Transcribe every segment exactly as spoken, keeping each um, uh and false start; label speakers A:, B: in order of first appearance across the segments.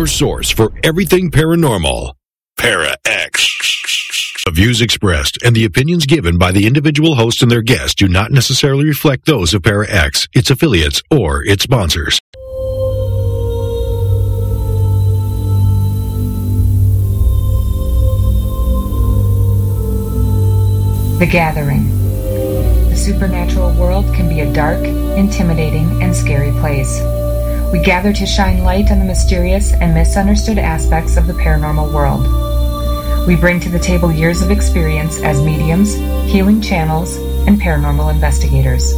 A: your source for everything paranormal. Para-X. The views expressed and the opinions given by the individual host and their guests do not necessarily reflect those of Para-X, its affiliates, or its sponsors.
B: The Gathering. The supernatural world can be a dark, intimidating, and scary place. We gather to shine light on the mysterious and misunderstood aspects of the paranormal world. We bring to the table years of experience as mediums, healing channels, and paranormal investigators.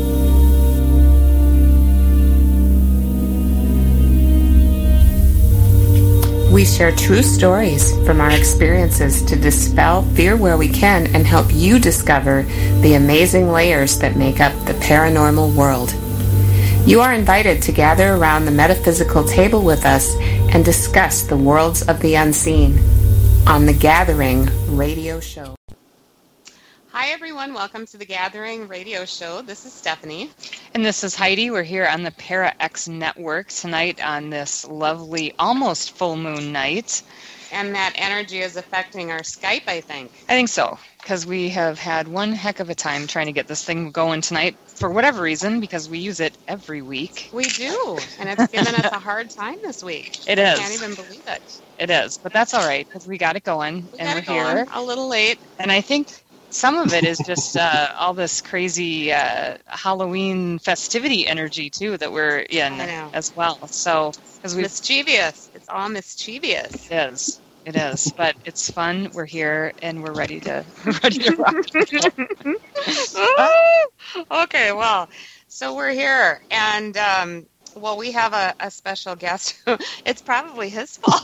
C: We share true stories from our experiences to dispel fear where we can and help you discover the amazing layers that make up the paranormal world. You are invited to gather around the metaphysical table with us and discuss the worlds of the unseen on The Gathering Radio Show.
D: Hi, everyone. Welcome to The Gathering Radio Show. This is Stephanie.
E: And this is Heidi. We're here on the Para-X Network tonight on this lovely, almost full moon night.
D: And that energy is affecting our Skype, I think.
E: I think so, because we have had one heck of a time trying to get this thing going tonight for whatever reason, because we use it every week.
D: We do, and it's given us a hard time this week.
E: It is.
D: I can't even believe it.
E: It is, but that's all right, because we got it going,
D: we
E: and
D: got
E: we're
D: it
E: here.
D: going, a little late.
E: And I think some of it is just uh, all this crazy uh, Halloween festivity energy, too, that we're in as well. So, because we
D: mischievous. It's all mischievous.
E: It is. It is. But it's fun. We're here, and we're ready to ready to rock.
D: Okay, well, so we're here, and um, well, we have a, a special guest. It's probably his fault.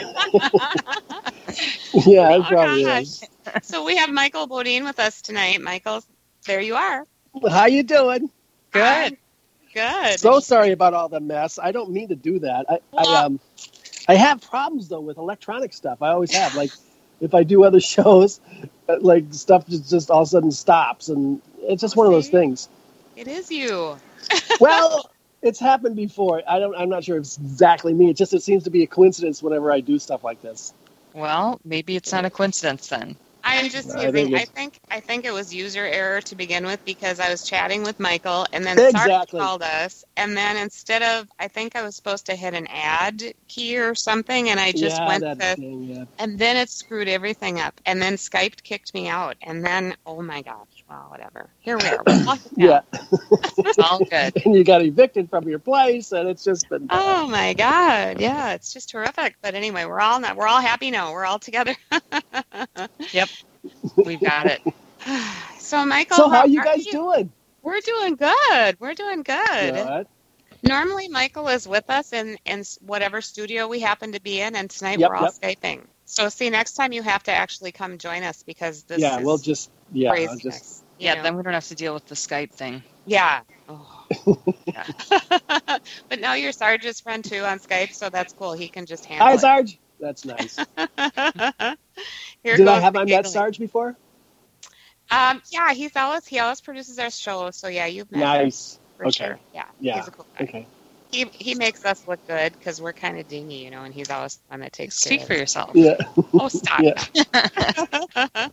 F: Yeah, it
D: oh,
F: probably
D: gosh.
F: is.
D: So we have Michael Bodine with us tonight. Michael, there you are.
F: How you doing?
E: Good.
D: Good.
F: So sorry about all the mess. I don't mean to do that. I,
D: Well,
F: I um, I have problems though with electronic stuff. I always have. Like, if I do other shows, like stuff just, just all of a sudden stops, and it's just one of those things.
D: It is you.
F: Well, it's happened before. I don't. I'm not sure if it's exactly me. It just it seems to be a coincidence whenever I do stuff like this.
E: Well, maybe it's not a coincidence then.
D: I am just
F: I
D: using.
F: think
D: I think. I think it was user error to begin with because I was chatting with Michael, and then
F: Exactly.
D: Sarge called us, and then instead of, I think I was supposed to hit an add key or something, and I just
F: yeah,
D: went
F: that
D: to,
F: thing, yeah.
D: and then it screwed everything up, and then Skype kicked me out, and then oh my gosh, well whatever. Here we are. We're locked
F: Yeah.
E: It's all good.
F: And you got evicted from your place, and it's just been.
D: Oh my God! Yeah, it's just terrific. But anyway, we're all not. We're all happy now. We're all together.
E: Yep. We've got it.
D: So, Michael,
F: So how are you
D: are
F: guys doing?
D: We're doing good. We're doing good.
F: Good.
D: Normally, Michael is with us in, in whatever studio we happen to be in, and tonight
F: Yep,
D: we're all
F: yep.
D: Skyping. So, see, next time you have to actually come join us because this
F: Yeah,
D: is
F: we'll just yeah, I'll
D: craziness.
F: just
D: you
E: Yeah,
D: know?
E: then we don't have to deal with the Skype thing.
D: Yeah. Oh. Yeah. But now you're Sarge's friend, too, on Skype, so that's cool. He can just handle
F: Hi,
D: it.
F: Sarge. That's nice.
D: Here
F: Did I
D: goes
F: have
D: the
F: I met
D: giggling.
F: Sarge before?
D: Um, yeah, he's always he always produces our show, so yeah, you've met him
F: Nice.
D: for
F: Okay.
D: sure. Yeah,
F: Yeah.
D: he's a cool guy.
F: Okay.
D: He he makes us look good because we're kind of dingy, you know, and he's always the one that takes
E: Speak
D: care
E: for
D: of us.
E: yourself.
F: Yeah.
D: Oh, stop.
F: Yeah.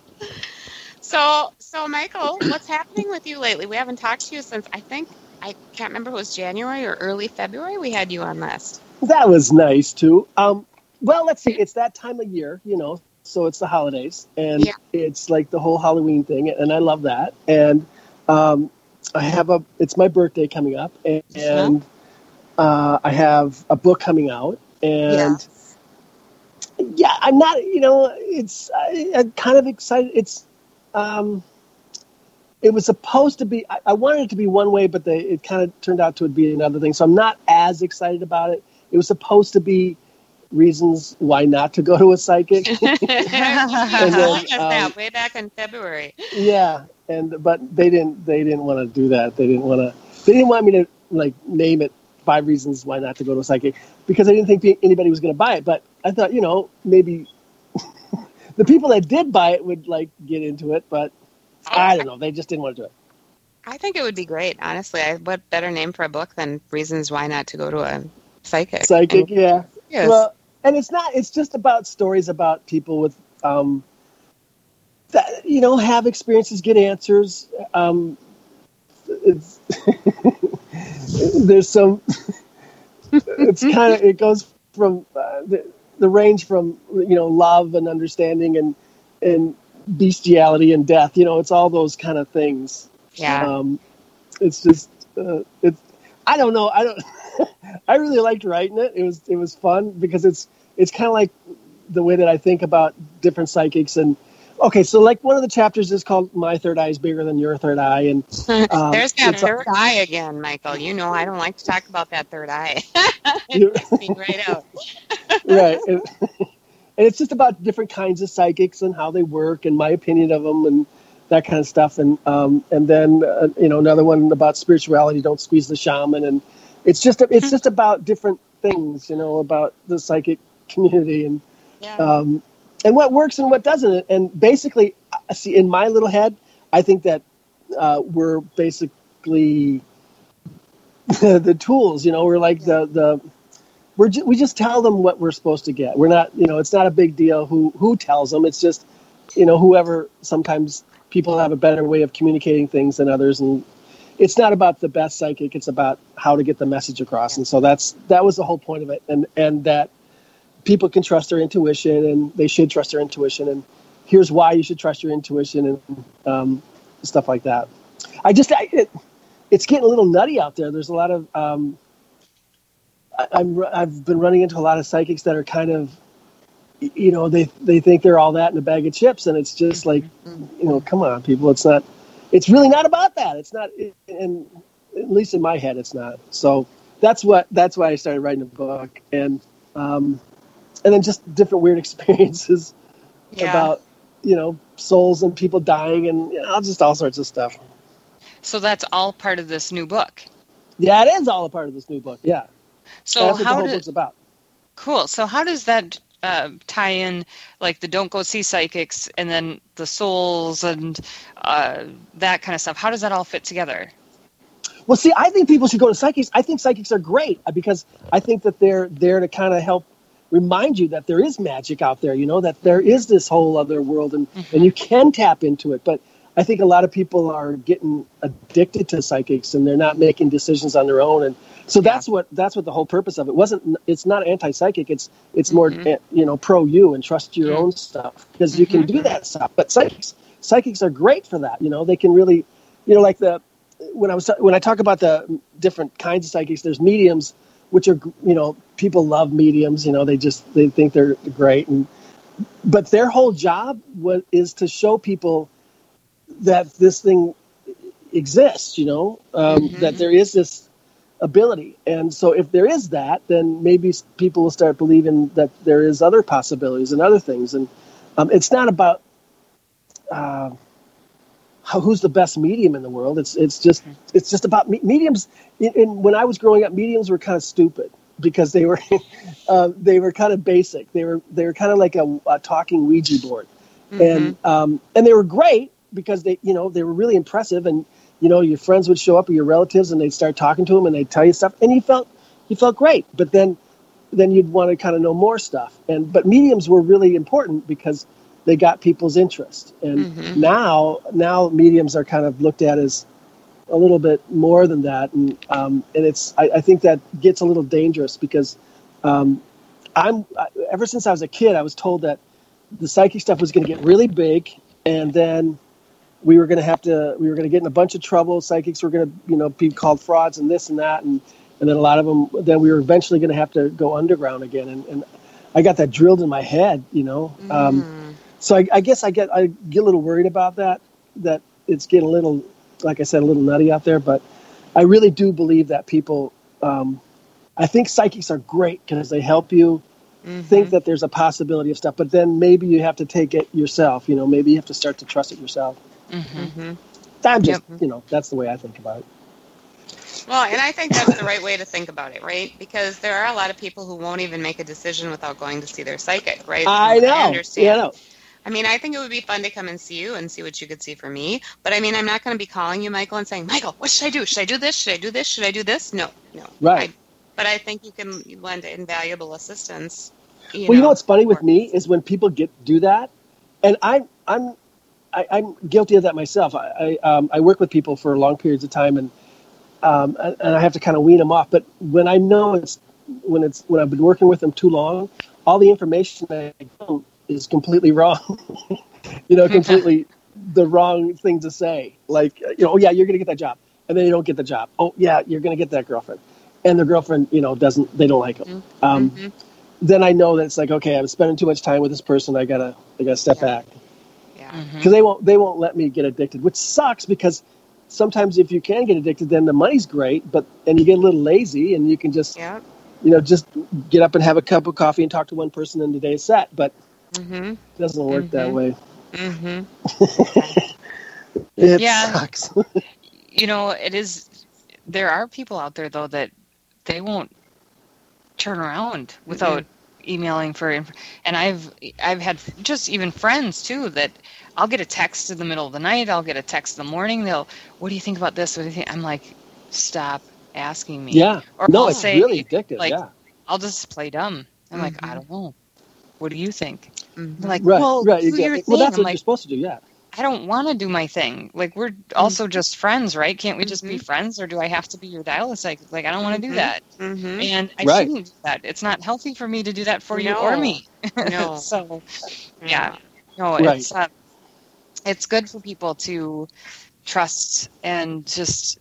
D: so so Michael, what's happening with you lately? We haven't talked to you since I think I can't remember if it was January or early February. We had you on last.
F: That was nice too. Um, well, let's see. It's that time of year, you know. So it's the holidays, and
D: Yeah.
F: it's like the whole Halloween thing, and I love that. And um, I have a. It's my birthday coming up, and, and uh, I have a book coming out, and yeah, I'm not. You know, it's I, I'm kind of excited. It's. Um, it was supposed to be. I, I wanted it to be one way, but they, it kind of turned out to be another thing. So I'm not as excited about it. It was supposed to be reasons why not to go to a psychic.
D: and then,
F: then,
D: that
F: um,
D: way back in February.
F: Yeah, and but they didn't. They didn't want to do that. They didn't want to. They didn't want me to like name it five reasons why not to go to a psychic because I didn't think anybody was going to buy it. But I thought, you know, maybe the people that did buy it would like get into it. But I don't know. They just didn't want to do it.
D: I think it would be great, honestly. I, what better name for a book than Reasons Why Not to Go to a Psychic?
F: Psychic, yeah.
E: Yes.
F: Well, and it's not. It's just about stories about people with, um, that you know, have experiences, get answers. Um, it's there's some. It's kind of it goes from uh, the the range from you know love and understanding and and bestiality and death. You know, it's all those kind of things.
D: Yeah.
F: Um, it's just uh, it's. I don't know. I don't. I really liked writing it. It was it was fun because it's it's kind of like the way that I think about different psychics. And okay, so like one of the chapters is called "My Third Eye is Bigger Than Your Third Eye," and um,
D: there's that
F: it's
D: third
F: a,
D: eye again, Michael. You know I don't like to talk about that third eye. It freaks me right out.
F: Right, and, and it's just about different kinds of psychics and how they work and my opinion of them and that kind of stuff. And um, and then uh, you know another one about spirituality. Don't squeeze the shaman. And it's just it's just about different things, you know, about the psychic community and
D: Yeah.
F: um, and what works and what doesn't. And basically, I see in my little head, I think that uh, we're basically the tools. You know, we're like the the we're ju- we just tell them what we're supposed to get. We're not, you know, it's not a big deal who who tells them. It's just, you know, whoever. Sometimes people have a better way of communicating things than others, and it's not about the best psychic. It's about how to get the message across. And so that's that was the whole point of it. And and that people can trust their intuition, and they should trust their intuition. And here's why you should trust your intuition, and um, stuff like that. I just I, it, it's getting a little nutty out there. There's a lot of um, I, I'm I've been running into a lot of psychics that are kind of, you know, they they think they're all that in a bag of chips, and it's just like, you know, come on, people. It's not. It's really not about that. It's not, and at least in my head, it's not. So that's what that's why I started writing a book, and um, and then just different weird experiences
D: Yeah.
F: about, you know, souls and people dying, and you know, just all sorts of stuff.
E: So that's all part of this new book.
F: Yeah, it is all a part of this new book. Yeah,
E: So
F: that's what the
E: how
F: whole
E: did
F: book's about.
E: cool? So how does that uh, tie in, like the don't go see psychics, and then the souls and uh, that kind of stuff? How does that all fit together?
F: Well, see, I think people should go to psychics. I think psychics are great because I think that they're there to kind of help remind you that there is magic out there, you know, that there is this whole other world, and,
E: Mm-hmm.
F: and you can tap into it. But I think a lot of people are getting addicted to psychics, and they're not making decisions on their own. And so that's what that's what the whole purpose of it wasn't. It's not anti-psychic. It's it's more,
E: Mm-hmm.
F: you know, pro you and trust your
E: Mm-hmm.
F: own stuff, because you can do that stuff. But psychics psychics are great for that. You know, they can really, you know, like the when I was when I talk about the different kinds of psychics, there's mediums, which are, you know, people love mediums. You know, they just they think they're great, and but their whole job was, is to show people that this thing exists. You know, um,
E: Mm-hmm.
F: that there is this ability, and so if there is that, then maybe people will start believing that there is other possibilities and other things. And um, it's not about uh, how, who's the best medium in the world. It's it's just it's just about me- mediums. In, in, when I was growing up, mediums were kind of stupid because they were uh, they were kind of basic. They were they were kind of like a, a talking Ouija board,
E: Mm-hmm.
F: and um, and they were great because they you know they were really impressive. And you know your friends would show up or your relatives, and they'd start talking to them, and they'd tell you stuff, and you felt you felt great. But then then you'd want to kind of know more stuff. And but mediums were really important because they got people's interest. And
E: Mm-hmm.
F: now now mediums are kind of looked at as a little bit more than that, and um, and it's I, I think that gets a little dangerous because um, I'm I, ever since I was a kid, I was told that the psychic stuff was going to get really big, and then we were going to have to we were going to get in a bunch of trouble. Psychics were going to you know be called frauds and this and that, and and then a lot of them. Then we were eventually going to have to go underground again, and, and I got that drilled in my head, you know. Um, so I, I guess I get I get a little worried about that. That it's getting a little, like I said, a little nutty out there. But I really do believe that people. Um, I think psychics are great because they help you
E: Mm-hmm.
F: think that there's a possibility of stuff. But then maybe you have to take it yourself. You know, maybe you have to start to trust it yourself.
E: Mm-hmm.
F: I'm just,
E: Yep.
F: you know, that's the way I think about it.
D: Well, and I think that's the right way to think about it, right? Because there are a lot of people who won't even make a decision without going to see their psychic, right?
F: I know.
D: I understand.
F: Yeah, I know.
D: I mean, I think it would be fun to come and see you and see what you could see for me. But I mean, I'm not going to be calling you, Michael, and saying, Michael, what should I do? Should I do this? Should I do this? Should I do this? No, no.
F: Right.
D: but I think you can lend invaluable assistance. You
F: well,
D: know,
F: you know what's funny with me is when people get do that, and I'm I'm I, I'm guilty of that myself. I I, um, I work with people for long periods of time, and um, and I have to kind of wean them off. But when I know it's when it's when I've been working with them too long, all the information I give them is completely wrong. you know, completely the wrong thing to say. Like, you know, oh yeah, you're going to get that job, and then you don't get the job. Oh yeah, you're going to get that girlfriend, and the girlfriend, you know, doesn't. They don't like them. Mm-hmm. Um, mm-hmm. Then I know that it's like, okay, I'm spending too much time with this person. I gotta, I gotta step yeah. back. Yeah. Because mm-hmm. they won't, they won't let me get addicted, which sucks because sometimes if you can get addicted, then the money's great, but and you get a little lazy and you can just, yeah. you know, just get up and have a cup of coffee and talk to one person and the day's set. But mm-hmm. it doesn't work mm-hmm. that way.
E: Mm-hmm.
F: it
E: yeah.
F: sucks.
E: You know, it is. There are people out there though that they won't turn around without mm-hmm. emailing for inf- and I've I've had just even friends too that I'll get a text in the middle of the night, I'll get a text in the morning, they'll, what do you think about this? What do you think? I'm like, stop asking me.
F: Yeah.
E: Or
F: no,
E: I'll
F: it's
E: say,
F: really addictive.
E: Like,
F: yeah.
E: I'll just play dumb. I'm
F: mm-hmm.
E: like, I don't know. What do you think?
F: Mm-hmm.
E: Like,
F: right,
E: well,
F: right,
E: do
F: exactly.
E: your
F: Well,
E: thing.
F: that's
E: I'm
F: what
E: like,
F: you're supposed to do, yeah.
E: I don't want to do my thing. Like, we're also mm-hmm. just friends, right? Can't we just mm-hmm. be friends, or do I have to be your dialysis? Like, I don't want to do that. Mm-hmm. And I right. shouldn't do that. It's not healthy for me to do that for
D: no.
E: you or me.
D: No.
E: So, yeah. No,
F: right.
E: it's uh, it's good for people to trust and just,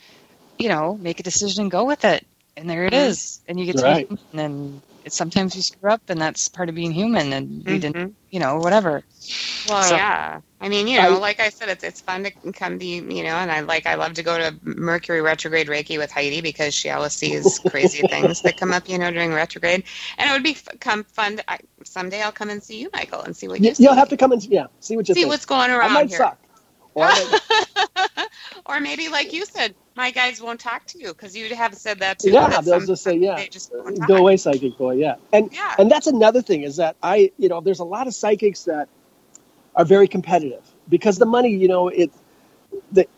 E: you know, make a decision and go with it. And there it mm-hmm. is. And you get to
F: right.
E: be human. And it's, sometimes you screw up, and that's part of being human. And mm-hmm. we didn't, you know, whatever.
D: Well,
E: so,
D: yeah. I mean, you know, I, like I said, it's it's fun to come to, you know, and I like I love to go to Mercury retrograde Reiki with Heidi because she always sees crazy things that come up, you know, during retrograde. And it would be f- come fun. To, I, someday I'll come and see you, Michael, and see what you
F: y-
D: see.
F: You'll have to come and yeah, see what you
D: see
F: think.
D: what's going around
F: I might
D: here.
F: Suck. Or, I might...
D: or maybe, like you said, my guides won't talk to you because you have said that too.
F: Yeah,
D: that
F: they'll just say, yeah,
D: just
F: go away, psychic boy. Yeah, and
D: yeah.
F: and that's another thing is that I, you know, there's a lot of psychics that are very competitive because the money, you know, it the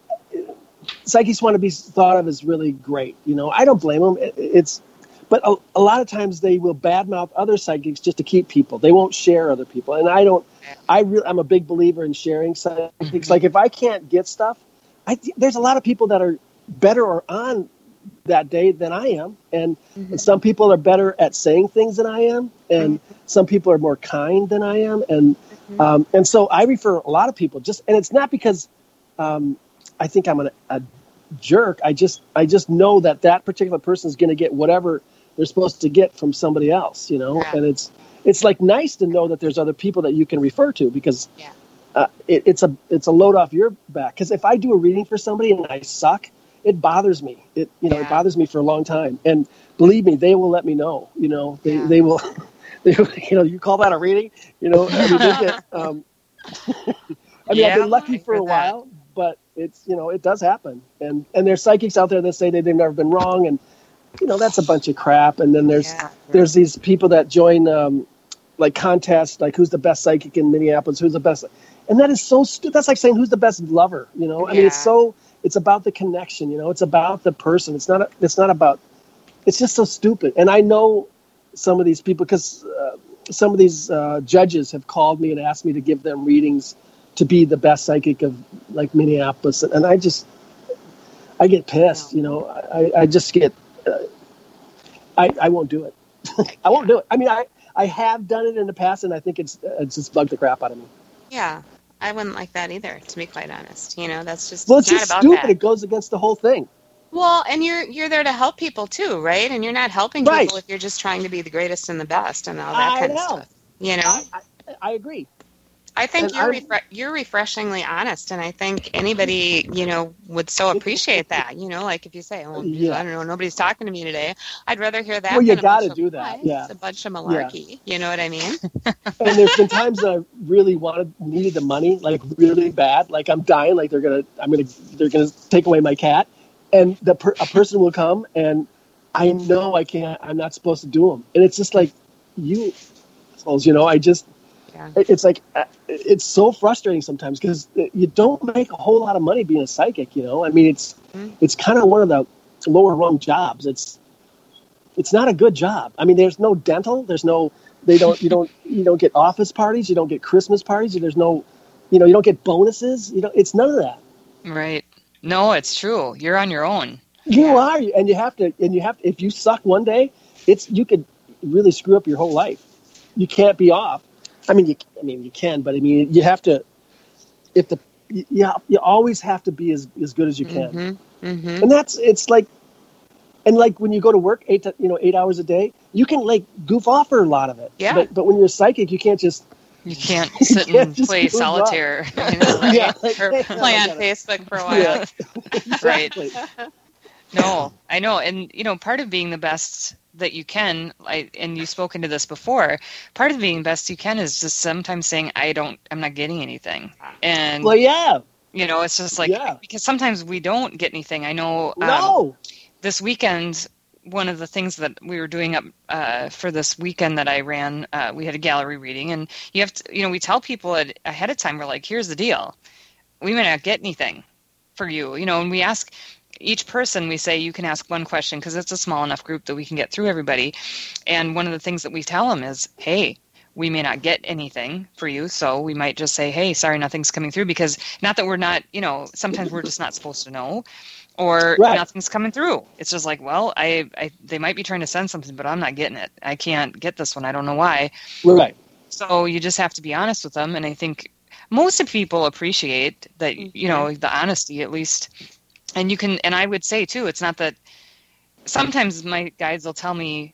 F: psychics want to be thought of as really great. You know, I don't blame them. It, it's but a, a lot of times they will badmouth other psychics just to keep people. They won't share other people, and I don't. I really, I'm a big believer in sharing psychics. Mm-hmm. Like if I can't get stuff, I there's a lot of people that are better or on that day than I am, and, mm-hmm. and some people are better at saying things than I am, and mm-hmm. some people are more kind than I am, and mm-hmm. um, and so I refer a lot of people just, and it's not because um, I think I'm an, a jerk. I just I just know that that particular person is going to get whatever they're supposed to get from somebody else, you know, yeah. and it's it's like nice to know that there's other people that you can refer to because
D: yeah.
F: uh, it, it's a it's a load off your back. Because if I do a reading for somebody and I suck, it bothers me. It you know yeah. it bothers me for a long time. And believe me, they will let me know. You know they, yeah. they will. They, you know you call that a reading? You know I mean, they get, um, I mean yeah, I've been lucky for a while, that. But it's you know it does happen. And and there's psychics out there that say that they've never been wrong, and you know that's a bunch of crap. And then there's yeah. there's these people that join um, like contests, like who's the best psychic in Minneapolis, who's the best, and that is so stupid. That's like saying who's the best lover. You know I yeah. mean it's so. It's about the connection, you know. It's about the person. It's not. A, it's not about. It's just so stupid. And I know some of these people because uh, some of these uh, judges have called me and asked me to give them readings to be the best psychic of like Minneapolis, and I just, I get pissed, you know. I, I just get. Uh, I I won't do it. I won't do it. I mean, I, I have done it in the past, and I think it's it's just bugged the crap out of me.
D: Yeah. I wouldn't like that either, to be quite honest. You know, that's just
F: well, it's
D: not
F: just
D: about
F: stupid.
D: that.
F: It goes against the whole thing.
D: Well, and you're you're there to help people too, right? And you're not helping
F: right.
D: people if you're just trying to be the greatest and the best and all that
F: I
D: kind
F: know.
D: of stuff. You know,
F: I, I, I agree.
D: I think
F: and
D: you're refre- you're refreshingly honest, and I think anybody you know would so appreciate that. You know, like if you say, "Oh, yeah. I don't know, nobody's talking to me today," I'd rather hear that.
F: Well, you
D: than
F: got to
D: of,
F: do that. Yeah,
D: it's a bunch of malarkey. Yeah. You know what I mean?
F: And there's been times that I really wanted needed the money, like really bad, like I'm dying, like they're gonna, I'm gonna, they're gonna take away my cat, and the per- a person will come, and I know I can't, I'm not supposed to do them, and it's just like you, you know, I just. Yeah. It's like it's so frustrating sometimes because you don't make a whole lot of money being a psychic. You know, I mean, it's mm-hmm. it's kind of one of the lower rung jobs. It's it's not a good job. I mean, there's no dental. There's no, they don't, you don't, you don't get office parties. You don't get Christmas parties. There's no, you know, you don't get bonuses. You know, it's none of that.
E: Right. No, it's true. You're on your own.
F: You yeah. are, and you have to, and you have to, if you suck one day, it's, you could really screw up your whole life. You can't be off. I mean, you, I mean, you can, but I mean, you have to, if the, you, you always have to be as, as good as you can.
D: Mm-hmm. Mm-hmm.
F: And that's, it's like, and like when you go to work eight, to, you know, eight hours a day, you can like goof off for a lot of it.
D: Yeah.
F: But, but when you're a psychic, you can't just,
E: You can't sit you can't and play solitaire. I know, right?
F: Yeah, like,
D: or play on Facebook for a while.
F: Yeah.
E: Right. No, I know. And, you know, part of being the best that you can, I, and you've spoken to this before, part of being best you can is just sometimes saying, I don't, I'm not getting anything. And,
F: well, yeah.
E: You know, it's just like,
F: yeah.
E: because sometimes we don't get anything. I know um,
F: no.
E: this weekend, one of the things that we were doing up uh, for this weekend that I ran, uh, we had a gallery reading, and you have to, you know, we tell people at, ahead of time, we're like, here's the deal. We may not get anything for you, you know, and we ask each person, we say, you can ask one question because it's a small enough group that we can get through everybody. And one of the things that we tell them is, hey, we may not get anything for you. So we might just say, hey, sorry, nothing's coming through, because not that we're not, you know, sometimes we're just not supposed to know. Or right. nothing's coming through. It's just like, well, I, I, they might be trying to send something, but I'm not getting it. I can't get this one. I don't know why.
F: Right.
E: So you just have to be honest with them. And I think most of people appreciate that, mm-hmm. you know, the honesty at least. And you can, and I would say too, it's not that sometimes my guides will tell me,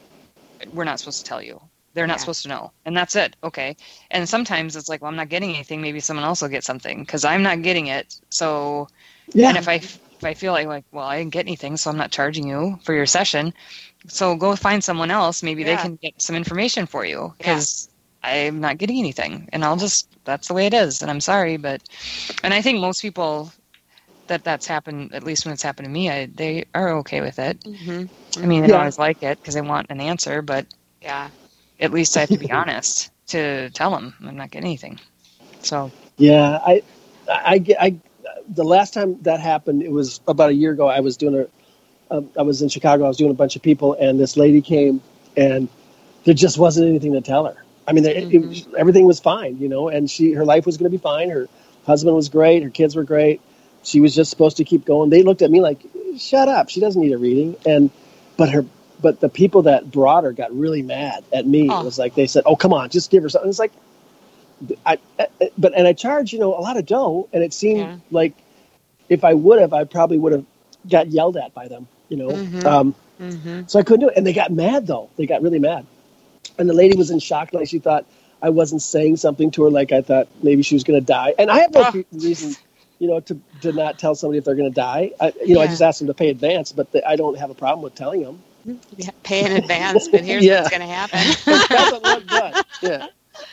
E: we're not supposed to tell you. They're not yeah. supposed to know. And that's it. Okay. And sometimes it's like, well, I'm not getting anything. Maybe someone else will get something because I'm not getting it. So, yeah. And if I, If I feel like, like, well, I didn't get anything, so I'm not charging you for your session. So go find someone else. Maybe yeah. they can get some information for you because yeah. I'm not getting anything. And I'll just, that's the way it is. And I'm sorry. But, and I think most people that that's happened, at least when it's happened to me, I, they are okay with it. Mm-hmm. I mean, they yeah. don't always like it because they want an answer, but
D: yeah,
E: at least I have to be honest to tell them I'm not getting anything. So,
F: yeah, I, I, I, the last time that happened, it was about a year ago. I was doing a, uh, I was in Chicago. I was doing a bunch of people, and this lady came, and there just wasn't anything to tell her. I mean, there, mm-hmm. it, everything was fine, you know, and she, her life was going to be fine. Her husband was great. Her kids were great. She was just supposed to keep going. They looked at me like, "Shut up! She doesn't need a reading." And but her, but the people that brought her got really mad at me. Oh. It was like they said, "Oh, come on, just give her something." It's like. I, but and I charge, you know, a lot of dough, and it seemed yeah. like if I would have, I probably would have got yelled at by them, you know. Mm-hmm. Um, mm-hmm. So I couldn't do it, and they got mad though. They got really mad, and the lady was in shock. Like she thought I wasn't saying something to her, like I thought maybe she was going to die. And I have no oh. reason, you know, to to not tell somebody if they're going to die. I, you know, yeah. I just ask them to pay advance, but the, I don't have a problem with telling them.
D: Yeah, pay in advance, but here's yeah. what's going to happen.
F: It doesn't look good. Yeah.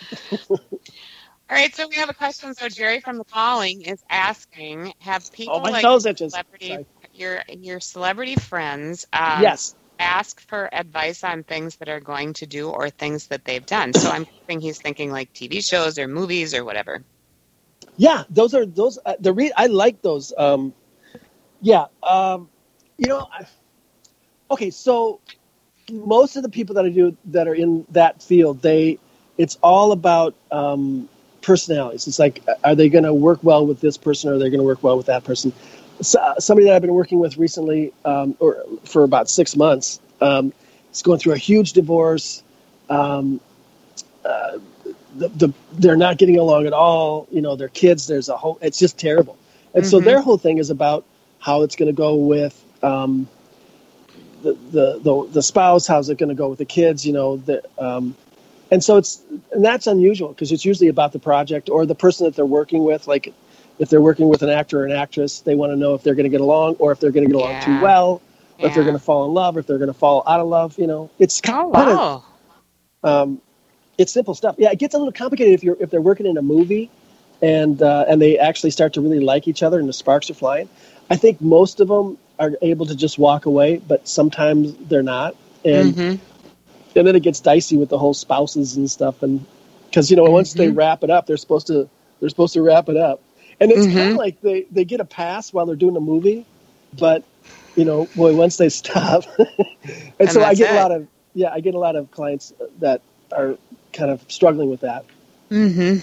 D: All right, so we have a question. So Jerry from the Calling is asking: have people
F: oh, my
D: like
F: nose
D: celebrity, your your celebrity friends, um,
F: yes,
D: ask for advice on things that are going to do or things that they've done? So I'm thinking he's thinking like T V shows or movies or whatever.
F: Yeah, those are those. Uh, the re- I like those. Um, yeah, um, you know. I, okay, so most of the people that I do that are in that field, they it's all about. Um, personalities. It's like, are they going to work well with this person, or are they going to work well with that person? So, somebody that I've been working with recently, um, or for about six months, um, is going through a huge divorce. Um, uh, the, the, they're not getting along at all. You know, their kids. There's a whole. It's just terrible. And mm-hmm. so their whole thing is about how it's going to go with um, the, the the the spouse. How's it going to go with the kids? You know, the. Um, And so it's, and that's unusual because it's usually about the project or the person that they're working with. Like if they're working with an actor or an actress, they want to know if they're going to get along or if they're going to get along yeah. too well, or yeah. if they're going to fall in love, or if they're going to fall out of love. You know, it's
D: oh, wow.
F: kind of, um, it's simple stuff. Yeah. It gets a little complicated if you're, if they're working in a movie and, uh, and they actually start to really like each other and the sparks are flying. I think most of them are able to just walk away, but sometimes they're not. And, mm-hmm. And then it gets dicey with the whole spouses and stuff, and because you know once mm-hmm. they wrap it up, they're supposed to they're supposed to wrap it up, and it's mm-hmm. kind of like they, they get a pass while they're doing a movie, but you know, boy, once they stop, and, and so I get it. a lot of yeah, I get a lot of clients that are kind of struggling with that.
D: Mm-hmm.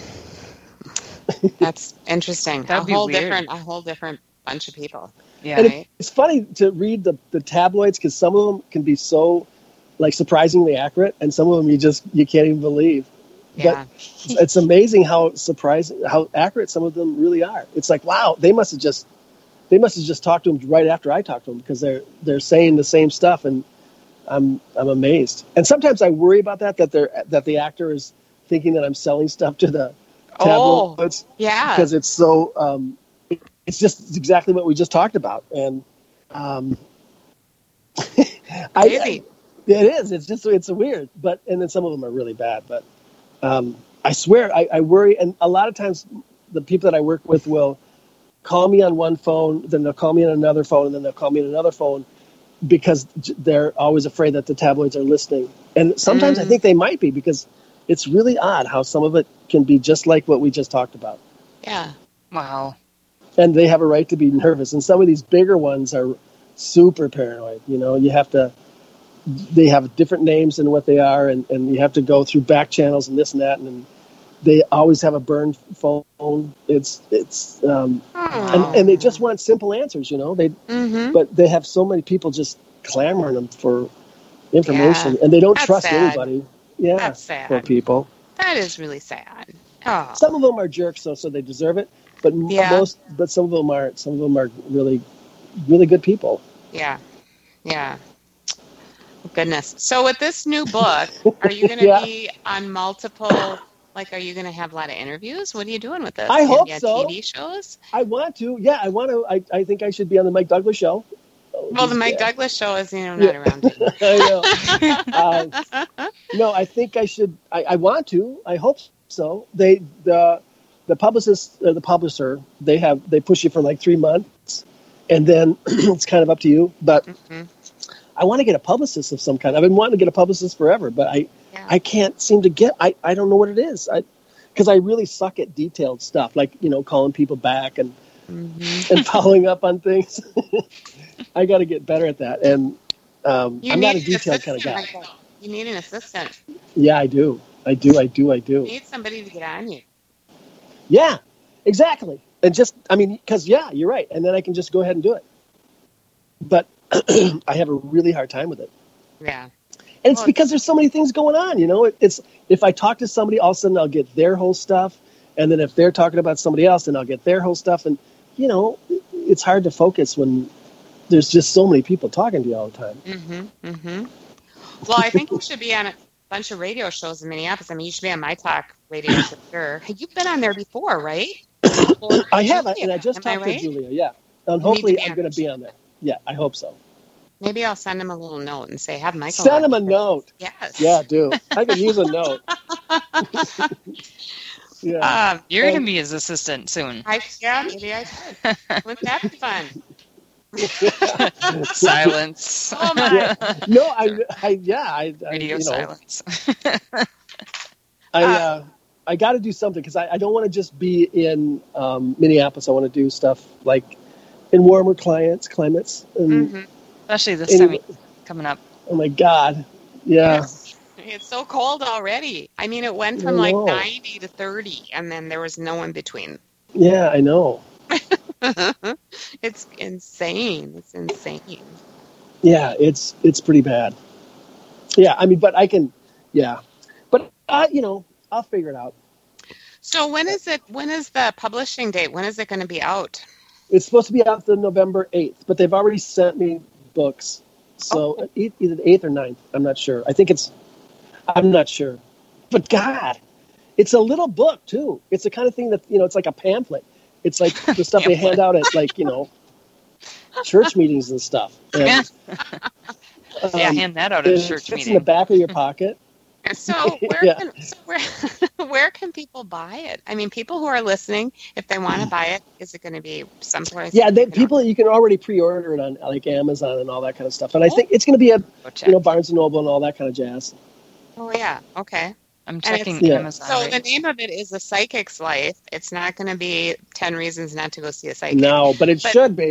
D: That's interesting.
E: That'd
D: a whole
E: be weird.
D: different, a whole different bunch of people.
E: Yeah,
F: and
D: right?
F: It's funny to read the, the tabloids because some of them can be so like surprisingly accurate, and some of them you just you can't even believe.
D: Yeah.
F: But it's amazing how surprising, how accurate some of them really are. It's like, wow, they must have just they must have just talked to them right after I talked to them because they're they're saying the same stuff, and I'm I'm amazed. And sometimes I worry about that that they're that the actor is thinking that I'm selling stuff to the tabloids.
D: Oh, yeah,
F: because it's so um, it's just exactly what we just talked about, and um, I, I it is. It's just it's weird, but and then some of them are really bad, but. Um, I swear, I, I worry, and a lot of times the people that I work with will call me on one phone, then they'll call me on another phone, and then they'll call me on another phone because they're always afraid that the tabloids are listening. And sometimes mm. I think they might be because it's really odd how some of it can be just like what we just talked about.
D: Yeah.
E: Wow.
F: And they have a right to be nervous. And some of these bigger ones are super paranoid. You know, you have to... They have different names than what they are, and, and you have to go through back channels and this and that, and they always have a burned phone. It's it's um, and, and they just want simple answers, you know. They
D: mm-hmm.
F: but they have so many people just clamoring them for information,
D: yeah.
F: and they don't
D: That's
F: trust
D: sad.
F: anybody. Yeah,
D: That's sad.
F: Poor people.
D: That is really sad. Oh.
F: Some of them are jerks, so so they deserve it. But
D: yeah.
F: most, but some of them aren't. Some of them are really, really good people.
D: Yeah, yeah. Goodness. So with this new book, are you going to yeah. be on multiple, like, are you going to have a lot of interviews? What are you doing with this?
F: I hope
D: you
F: so.
D: T V shows?
F: I want to. Yeah, I want to. I, I think I should be on the Mike Douglas show.
D: Well, the Mike yeah. Douglas show is, you know, not
F: yeah.
D: around anymore.
F: I know. uh, no, I think I should. I, I want to. I hope so. They, the, the publicist, uh, the publisher, they have, they push you for like three months and then it's kind of up to you. But
D: mm-hmm.
F: I want to get a publicist of some kind. I've been wanting to get a publicist forever, but I,
D: yeah.
F: I can't seem to get, I, I don't know what it is. I, because I really suck at detailed stuff, like, you know, calling people back and
D: mm-hmm.
F: and following up on things. I got to get better at that. And um, I'm not a detailed kind of guy.
D: Like you need an assistant.
F: Yeah, I do. I do. I do. I do.
D: You need somebody to get on you.
F: Yeah, exactly. And just, I mean, because, yeah, you're right. And then I can just go ahead and do it. But I have a really hard time with it.
D: Yeah.
F: And it's well, because there's so many things going on, you know. It, it's if I talk to somebody, all of a sudden I'll get their whole stuff, and then if they're talking about somebody else, then I'll get their whole stuff, and you know, it's hard to focus when there's just so many people talking to you all the time.
D: Mm-hmm. Mm-hmm. Well, I think you should be on a bunch of radio shows in Minneapolis. I mean, you should be on My Talk Radio for sure. Hey, you've been on there before, right?
F: I have, and I just
D: Am
F: talked
D: I right?
F: to Julia. Yeah, and hopefully I'm going to be on there. Yeah, I hope so.
D: Maybe I'll send him a little note and say, have Michael
F: Send
D: on
F: him a
D: here.
F: note.
D: Yes.
F: Yeah, do. I could use a note. yeah.
E: Um, you're going to be his assistant soon.
D: I, yeah, maybe I could. Wouldn't that be fun?
E: Silence.
D: Oh, my.
F: Yeah. No, I, I, yeah. I, I
E: Radio
F: you know,
E: silence.
F: I, uh, I got to do something because I, I don't want to just be in um, Minneapolis. I want to do stuff like in warmer climates, climates. And,
D: mm-hmm.
E: Especially this time coming up.
F: Oh my God! Yeah,
D: yes. It's so cold already. I mean, it went from
F: I
D: like
F: know.
D: ninety to thirty, and then there was no in between.
F: Yeah, I know.
D: It's insane. It's insane.
F: Yeah, it's it's pretty bad. Yeah, I mean, but I can. Yeah, but uh, you know, I'll figure it out.
D: So when is it? When is the publishing date? When is it going to be out?
F: It's supposed to be out the November eighth, but they've already sent me books. So
D: oh.
F: either the eighth or ninth. I'm not sure. I think it's, I'm not sure. But God, it's a little book too. It's the kind of thing that, you know, it's like a pamphlet. It's like the stuff they hand out at like, you know, church meetings and stuff. And,
E: um, yeah, hand that out at a church meeting.
F: It's in the back of your pocket.
D: So where,
F: yeah.
D: can, so where, where can people buy it? I mean, people who are listening, if they want to buy it, is it going to be someplace?
F: Yeah, they, people, you can already pre-order it on like Amazon and all that kind of stuff. And I think it's going to be at, you know, Barnes and Noble and all that kind of jazz.
D: Oh, yeah. Okay.
E: I'm checking
F: yeah.
E: Amazon.
D: So
E: right.
D: the name of it is A Psychic's Life. It's not going to be ten Reasons Not to Go See a Psychic.
F: No, but it
D: but,
F: should be.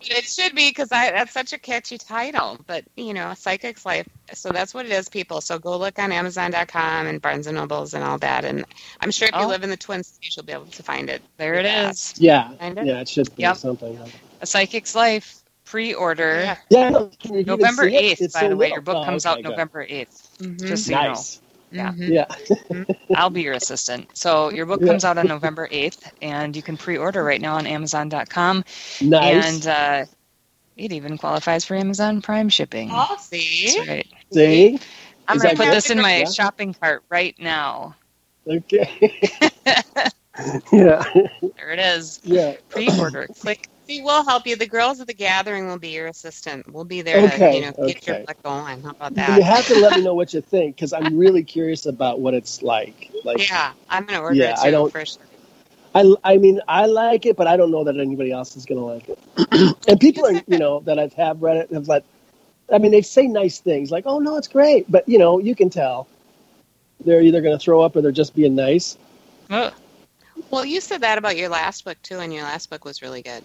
D: It should be, because that's such a catchy title. But, you know, Psychic's Life. So that's what it is, people. So go look on Amazon dot com and Barnes and Nobles and all that. And I'm sure if you
E: Oh.
D: live in the Twin Cities, you'll be able to find it.
E: There it is.
F: Yeah,
D: Find it?
F: yeah, it should be
E: Yep.
F: something.
E: A Psychic's Life pre-order.
D: Yeah.
F: Yeah, no, can you even
E: November
F: see it?
E: eighth,
F: It's
E: by
F: so
E: the way.
F: little.
E: Your book
F: Oh,
E: comes
F: okay,
E: out
F: good.
E: November eighth.
D: Mhm.
E: Just so
F: Nice.
E: Yeah.
D: Mhm.
F: Yeah.
E: I'll be your assistant. So your book
F: Yeah.
E: comes out on November eighth, and you can pre-order right now on Amazon dot com.
F: Nice.
E: And uh, it even qualifies for Amazon Prime shipping.
D: Oh, see?
E: That's right.
F: See?
E: I'm
F: Is
E: going
F: that
E: to put
F: good?
E: this in my
F: Yeah.
E: shopping cart right now.
F: Okay. yeah.
E: There it is.
F: Yeah.
E: Pre-order. Click.
D: See, we'll help you. The girls at the gathering will be your assistant. We'll be there to,
F: Okay,
D: you know, get your
F: okay.
D: book going. How about
F: You
D: that?
F: have to let me know what you think, because I'm really curious about what it's like. Like,
D: Yeah, I'm going to order
F: Yeah,
D: it
F: I
D: too,
F: don't-
D: for sure.
F: I, I mean, I like it, but I don't know that anybody else is going to like it. And people are, you know, that I've have read it have like, I mean, they say nice things like, "Oh no, it's great," but you know, you can tell they're either going to throw up or they're just being nice.
E: Oh,
D: Well, you said that about your last book, too, and your last book was really good.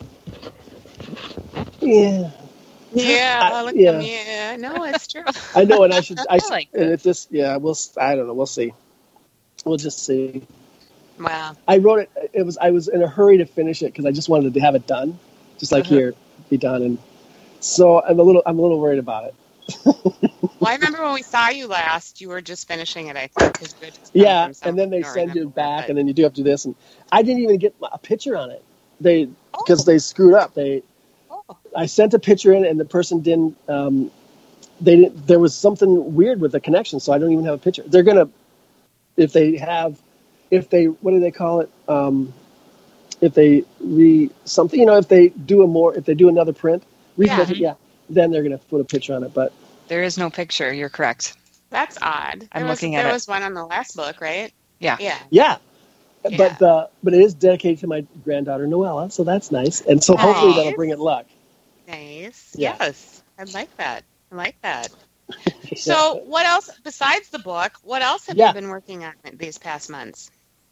F: Yeah,
D: Yeah,
F: I-
D: look
F: yeah.
D: at me. Yeah, no, it's true.
F: I know, and I should. I,
E: I like
F: and
E: that.
F: it just, yeah, we'll. I don't know. We'll see. We'll just see.
D: Wow.
F: I wrote it. It was. I was in a hurry to finish it because I just wanted to have it done, just like
D: Uh-huh.
F: here, be done. And so I'm a little. I'm a little worried about it.
D: Well, I remember when we saw you last, you were just finishing it, I think. 'Cause you had just come
F: Yeah,
D: from somewhere.
F: and then they
D: I don't
F: send you
D: remember
F: back,
D: where,
F: and then you do have to do this. And I didn't even get a picture on it. They
D: but-
F: because they screwed up. They
D: Oh, oh.
F: I sent a picture in, and the person didn't. Um, they didn't. There was something weird with the connection, so I don't even have a picture. They're gonna, if they have, if they, what do they call it? Um, if they re something, you know, if they do a more, if they do another print, reprint
D: Yeah.
F: it, yeah, then they're gonna put a picture on it. But
E: there is no picture. You're correct.
D: That's odd.
E: I'm
D: there was,
E: looking at
D: There
E: it.
D: was one on the last book, right?
E: Yeah.
D: Yeah.
F: yeah.
D: Yeah.
F: But uh, but it is dedicated to my granddaughter Noella, so that's nice. And so hopefully
D: Nice.
F: that'll bring it luck.
D: Nice.
F: Yeah.
D: Yes. I like that. I like that. So, what else, besides the book, what else have
F: Yeah.
D: you been working on these past months?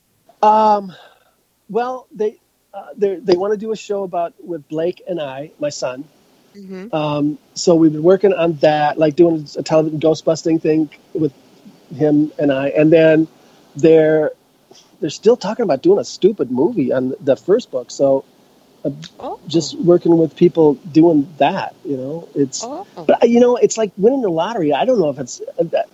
F: Um, well, they uh, they they want to do a show about with Blake and I, my son.
D: Mm-hmm.
F: Um, so we've been working on that, like doing a television ghost busting thing with him and I, and then they're they're still talking about doing a stupid movie on the first book. So uh,
D: Oh.
F: just working with people doing that, you know, it's.
D: Oh.
F: But uh, you know, it's like winning the lottery. I don't know if it's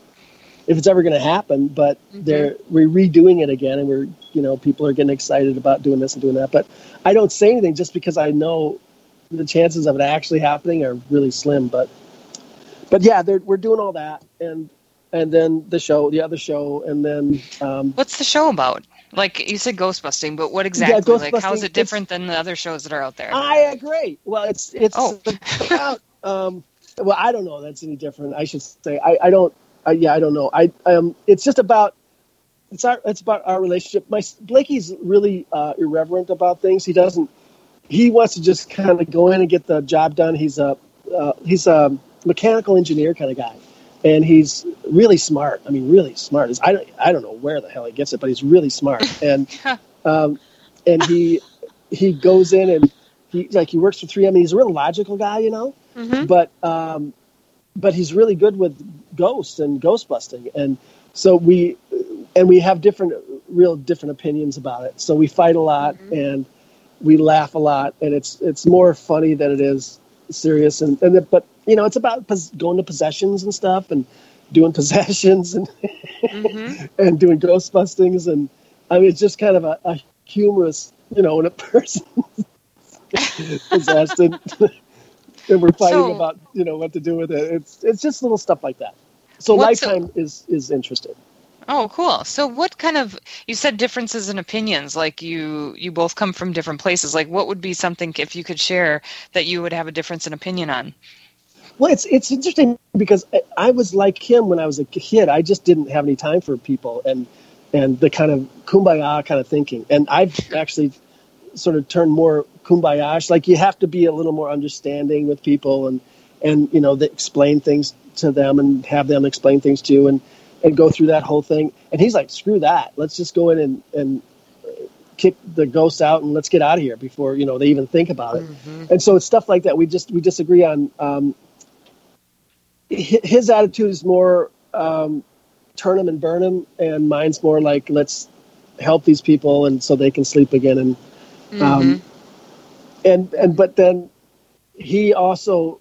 F: if it's ever going to happen, but
D: Mhm.
F: they're we're redoing it again, and we're you know people are getting excited about doing this and doing that. But I don't say anything just because I know the chances of it actually happening are really slim. But but yeah, they're, we're doing all that, and and then the show, the other show, and then um,
E: What's the show about? Like you said, ghost busting, but what exactly?
F: ghost
E: like, how is
F: busting,
E: it different than the other shows that are out there?
F: I agree. Well, it's it's
E: Oh.
F: about. Um, well, I don't know. That's any different. I should say. I, I don't. I, yeah, I don't know. I um. It's just about. It's our. It's about our relationship. My Blakey's really uh, irreverent about things. He doesn't. He wants to just kind of go in and get the job done. He's a. Uh, he's a mechanical engineer kind of guy, and he's really smart. I mean, really smart. Is I don't. I don't know where the hell he gets it, but he's really smart. And um, and he he goes in and he like he works for three M. And he's a real logical guy, you know.
D: Mm-hmm.
F: But um, but he's really good with ghosts and ghost busting, and so we and we have different, real different opinions about it. So we fight a lot
D: Mm-hmm.
F: and we laugh a lot, and it's it's more funny than it is serious. And, and it, but you know, it's about pos- going to possessions and stuff, and doing possessions and
D: Mm-hmm.
F: and doing ghost bustings, and I mean, it's just kind of a, a humorous, you know, when a person possessed and. And we're fighting
E: So-
F: about, you know, what to do with it. It's it's just little stuff like that. So
E: What's a-
F: Lifetime is is interested.
E: Oh, cool. So what kind of, you said differences in opinions, like you you both come from different places. Like what would be something, if you could share, that you would have a difference in opinion on?
F: Well, it's it's interesting because I, I was like him when I was a kid. I just didn't have any time for people and and the kind of kumbaya kind of thinking. And I've actually sort of turned more kumbaya. Like you have to be a little more understanding with people, and and you know, they explain things to them and have them explain things to you, and and go through that whole thing. And he's like, screw that. Let's just go in and and kick the ghosts out and let's get out of here before, you know, they even think about it.
D: Mm-hmm.
F: And so it's stuff like that. We just, we disagree on, um, his attitude is more, um, turn them and burn them. And mine's more like, let's help these people. And so they can sleep again. And,
D: Mm-hmm.
F: um, and, and, but then he also,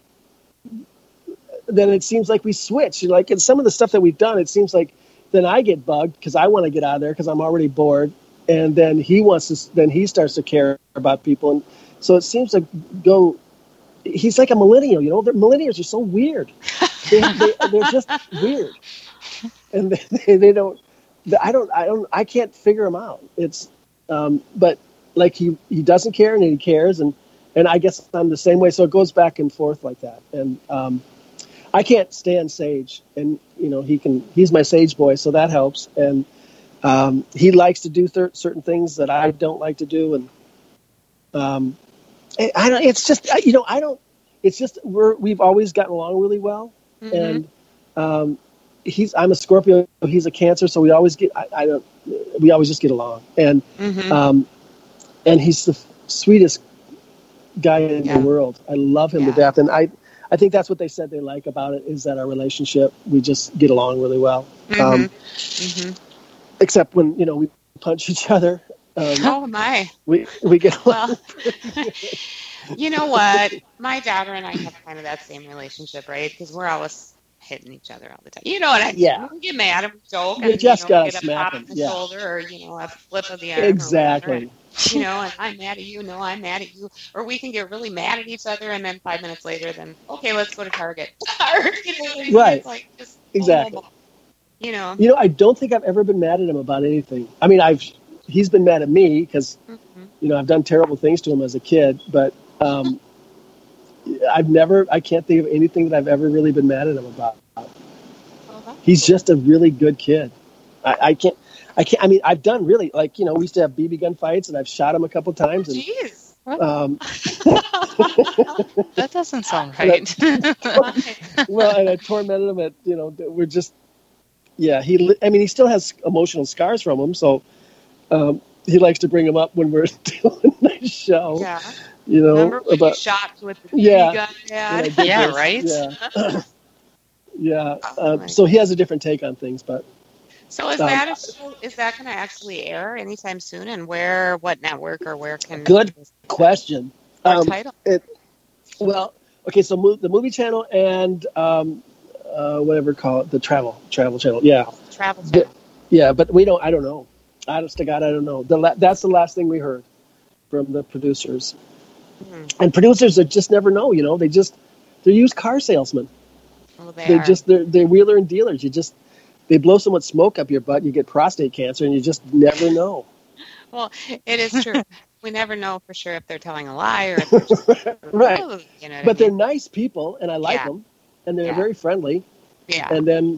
F: then it seems like we switch. Like in some of the stuff that we've done, it seems like then I get bugged because I want to get out of there because I'm already bored. And then he wants to, then he starts to care about people. And so it seems like go, he's like a millennial, you know, the millennials are so weird. They, they, they're just weird. And they, they don't, I don't, I don't, I can't figure them out. It's, um, but like he, he doesn't care and he cares. And, and I guess I'm the same way. So it goes back and forth like that. And, um, I can't stand Sage, and you know he can. He's my Sage boy, so that helps. And um, he likes to do th- certain things that I don't like to do, and um, I I don't. It's just you know I don't. It's just we're we've always gotten along really well,
D: Mm-hmm.
F: and um, he's I'm a Scorpio, he's a Cancer, so we always get. I, I don't. We always just get along, and
D: Mm-hmm.
F: um, and he's the f- sweetest guy in
D: Yeah.
F: the world. I love him
D: Yeah.
F: to death, and I. I think that's what they said they like about it is that our relationship, we just get along really well.
D: Mm-hmm.
F: Um,
D: Mm-hmm.
F: except when, you know, we punch each other. Um,
D: Oh my.
F: we, we get along.
D: Well, you know what? My daughter and I have kind of that same relationship, right? Because we're always hitting each other all the time. You know what I mean?
F: Yeah.
D: We get mad and we joke
F: You
D: and
F: just
D: you know,
F: gotta
D: get a
F: smack
D: pop on
F: 'em,
D: the
F: yeah.
D: shoulder or, you know, a flip of the arm. Or
F: Exactly.
D: whatever. You know, and I'm mad at you. No, I'm mad at you. Or we can get really mad at each other, and then five minutes later, then okay, let's go to Target. Or, you know, it's
F: Right.
D: like just
F: Exactly.
D: You know.
F: You know, I don't think I've ever been mad at him about anything. I mean, I've he's been mad at me because,
D: Mhm.
F: you know, I've done terrible things to him as a kid, but um, I've never, I can't think of anything that I've ever really been mad at him about.
D: Oh, that's
F: He's
D: cool.
F: just a really good kid. I, I can't, I can't, I mean, I've done really, like, you know, we used to have B B gun fights and I've shot him a couple times. And,
D: Jeez.
F: um,
E: That doesn't sound right.
F: well, and I tormented him at, you know, we're just, yeah, he, li- I mean, he still has emotional scars from him. So um, he likes to bring them up when we're doing a show,
D: Yeah.
F: you know,
D: Remember when you
F: about,
D: shot with the B B
F: Yeah.
D: gun,
F: when I
D: Dad?
F: did
E: Yeah,
F: this.
E: right?
F: Yeah. Yeah.
D: Oh,
F: Uh,
D: my
F: so he has a different take on things, but
D: So is
F: Um,
D: that a show, is that going to actually air anytime soon? And where, what network or where can
F: Good question.
D: Or
F: Um,
D: title?
F: it, well, okay, so mo- the movie channel and um, uh, whatever call it, the travel travel channel. Yeah,
D: Travel
F: the-
D: channel.
F: yeah, but we don't. I don't know. Honest to God, I don't know. The la- that's the last thing we heard from the producers.
D: Mhm.
F: And producers that just never know. You know, they just they're used car salesmen.
D: Well, they
F: They
D: are.
F: just they're, they're wheeler and dealers. You just they blow so much smoke up your butt, you get prostate cancer, and you just never know.
D: Well, it is true. We never know for sure if they're telling a lie or if they're just,
F: Right.
D: you know what
F: But
D: I
F: they're
D: mean?
F: nice people, and I like
D: Yeah.
F: them, and they're
D: Yeah.
F: very friendly.
D: Yeah.
F: And then,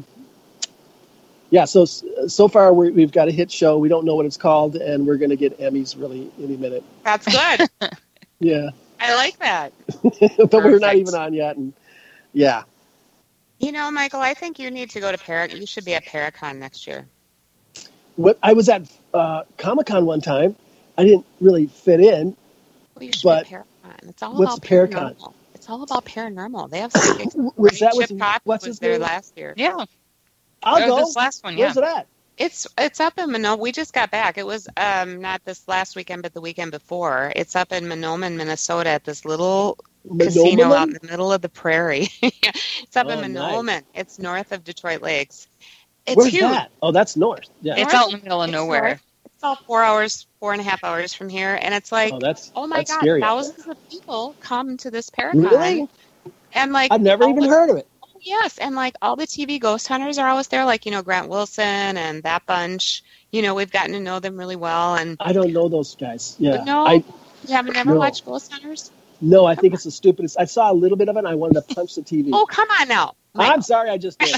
F: yeah, so so far we we've got a hit show. We don't know what it's called, and we're going to get Emmys really any minute.
D: That's good.
F: Yeah,
D: I like that.
F: but we're not
D: Perfect.
F: even on yet. And yeah,
D: You know, Michael, I think you need to go to Paracon. You should be at Paracon next year.
F: what I was at uh, Comic Con one time. I didn't really fit in.
D: Well, you should
F: But
D: be at Paracon. It's all
F: what's
D: about
F: Paracon?
D: paranormal. It's all about paranormal. They have psychics.
F: Was
D: Right?
F: that
D: Chip
F: with
D: Cox
F: what's
D: was
F: his
D: there
F: name?
D: last year.
E: Yeah.
F: I'll
E: Or
F: go.
E: this last one, yeah.
F: Where's it at?
D: It's it's up in Monoma. We just got back. It was um not this last weekend, but the weekend before. It's up in Monoman, Minnesota, at this little casino
F: Monoman?
D: out in the middle of the prairie. It's up
F: Oh,
D: in
F: nice.
D: Monoman. It's north of Detroit Lakes. It's
F: Where's
D: huge.
F: that? Oh, that's north. Yeah.
E: It's
D: North-
E: out in the middle of
D: it's
E: nowhere.
D: north. It's all four hours, four and a half hours from here, and it's like,
F: oh, that's
D: oh my
F: that's
D: god,
F: scary. out
D: thousands of people come to this Paracon.
F: there. Really?
D: And like,
F: I've never
D: all
F: even
D: the-
F: heard of it.
D: Yes, and like all the T V ghost hunters are always there, like, you know, Grant Wilson and that bunch. You know, we've gotten to know them really well. And
F: I don't know those guys. Yeah.
D: no,
F: I
D: you haven't never
F: no.
D: watched Ghost Hunters?
F: no. I think it's the stupidest. I saw a little bit of it. and I wanted to punch the T V.
D: Oh, come on now.
F: I'm sorry. I just did.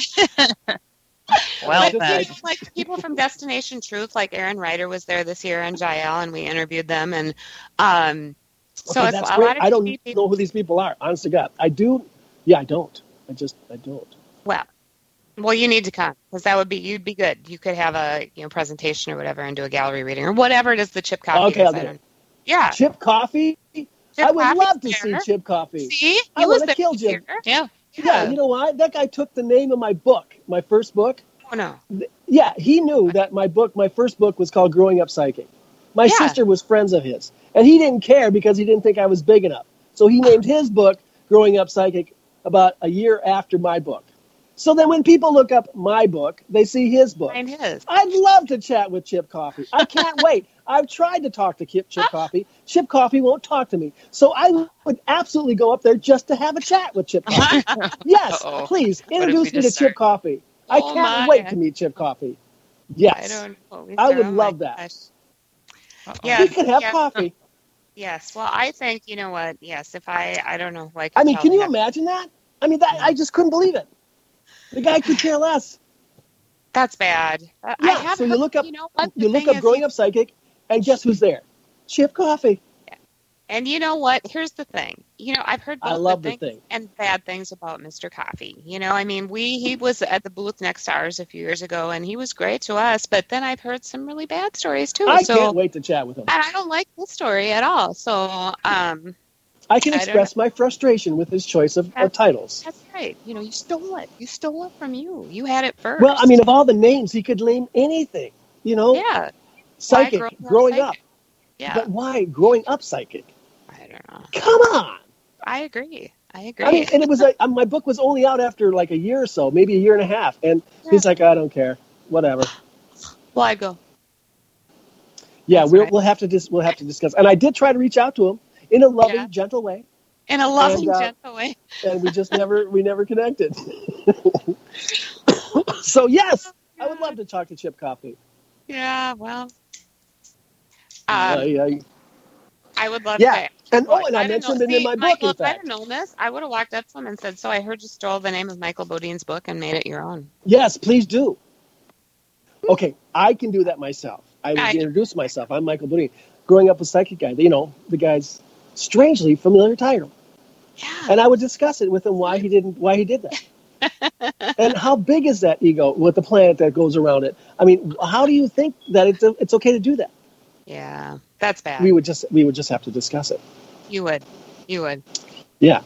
E: Well,
D: But,
F: just
E: then.
D: you know, like people from Destination Truth, like Aaron Ryder was there this year, and Jael, and we interviewed them. And um, so
F: Okay,
D: it's
F: that's
D: a
F: great.
D: lot of
F: I don't
D: T V people.
F: know who these people are. Honest to God, I do. Yeah, I don't. I just I don't.
D: Well, Well, you need to come because that would be you'd be good. You could have a you know presentation or whatever and do a gallery reading or whatever it is the Chip Coffee
F: Okay,
D: is.
F: I'll do
D: I
F: it.
D: don't, yeah.
F: Chip Coffee?
D: Chip
F: I would
D: Coffee's
F: love to
D: there.
F: see Chip Coffee.
D: See? He
F: I
D: was
F: want to
D: there
F: kill
D: this
F: Jim.
D: year.
E: Yeah.
F: Yeah, you know why? That guy took the name of my book, my first book.
D: Oh, no.
F: Yeah, he knew that my book, my first book was called Growing Up Psychic. My
D: Yeah.
F: sister was friends of his, and he didn't care because he didn't think I was big enough. So he named his book Growing Up Psychic about a year after my book. So then when people look up my book, they see his book.
D: Find his.
F: I'd love to chat with Chip Coffee. I can't wait. I've tried to talk to Chip, Chip Coffee. Chip Coffee won't talk to me. So I would absolutely go up there just to have a chat with Chip Coffee. Yes,
E: Uh-oh.
F: please,
E: What if
F: introduce
E: we
F: me to
E: just
F: Chip
E: start-
F: Coffee. I
D: Oh,
F: can't
D: my.
F: wait to meet Chip Coffee. Yes.
D: I don't know. We
F: I
D: start-
F: would
D: oh my
F: love that.
D: gosh.
E: Uh-oh.
D: Yeah.
F: We could have
D: yeah.
F: coffee.
D: Yes. Well, I think, you know what? Yes. If I, I don't know who I could
F: I mean,
D: tell
F: can
D: to
F: you
D: have-
F: imagine that? I mean, that I just couldn't believe it. The guy could care less.
D: That's bad. Uh, I
F: Yeah,
D: have
F: so you
D: heard-
F: look up,
D: you know what? The
F: you look
D: thing
F: up
D: is,
F: Growing Up Psychic, and guess who's there? Chip Coffee.
D: And you know what? Here's the thing. You know, I've heard both
F: I love
D: good
F: the
D: things
F: thing.
D: and bad things about Mister Coffee. You know, I mean, we he was at the booth next to ours a few years ago, and he was great to us. But then I've heard some really bad stories too.
F: I
D: so
F: can't wait to chat with him.
D: and I don't like this story at all. So um,
F: I can
D: I don't
F: express my frustration with his choice of, of
D: That's-
F: titles.
D: that's right. You know, you stole it. You stole it from you. You had it first.
F: Well, I mean, of all the names, he could name anything. You know,
D: yeah,
F: psychic,
D: Why Growing Up
F: growing up.
D: Psychic? yeah.
F: But why growing up psychic?
D: I don't know.
F: Come on.
D: I agree. I agree.
F: I mean, and it was like um, my book was only out after like a year or so, maybe a year and a half, and
D: Yeah.
F: he's like, I don't care, whatever.
D: well, I go.
F: Yeah,
D: That's
F: we'll
D: right.
F: we'll have to dis- we'll have to discuss. And I did try to reach out to him in a loving,
D: Yeah.
F: gentle way,
D: In a loving,
F: And, uh,
D: gentle way.
F: and we just never we never connected. So yes, I would love to talk to Chip Coffee.
D: Yeah, well. Um,
F: I- I-
D: I would love
F: Yeah,
D: to.
F: and
D: Well,
F: oh, and
D: if
F: I
D: I'd have
F: mentioned
D: known-
F: it in
D: see,
F: my book.
D: Michael,
F: In
D: if I'd have
F: fact,
D: known this, I would have walked up to him and said, "So I heard you stole the name of Michael Bodine's book and made it your own."
F: yes, please do. Okay, I can do that myself. I would
D: I-
F: introduce myself. I'm Michael Boudin. Growing up with Psychic Guy, you know, the guy's strangely familiar title.
D: Yeah.
F: And I would discuss it with him why he didn't, why he did that, and how big is that ego with the planet that goes around it. I mean, how do you think that it's it's okay to do that?
D: Yeah, that's bad.
F: We would just we would just have to discuss it.
D: you would. You would.
F: Yeah.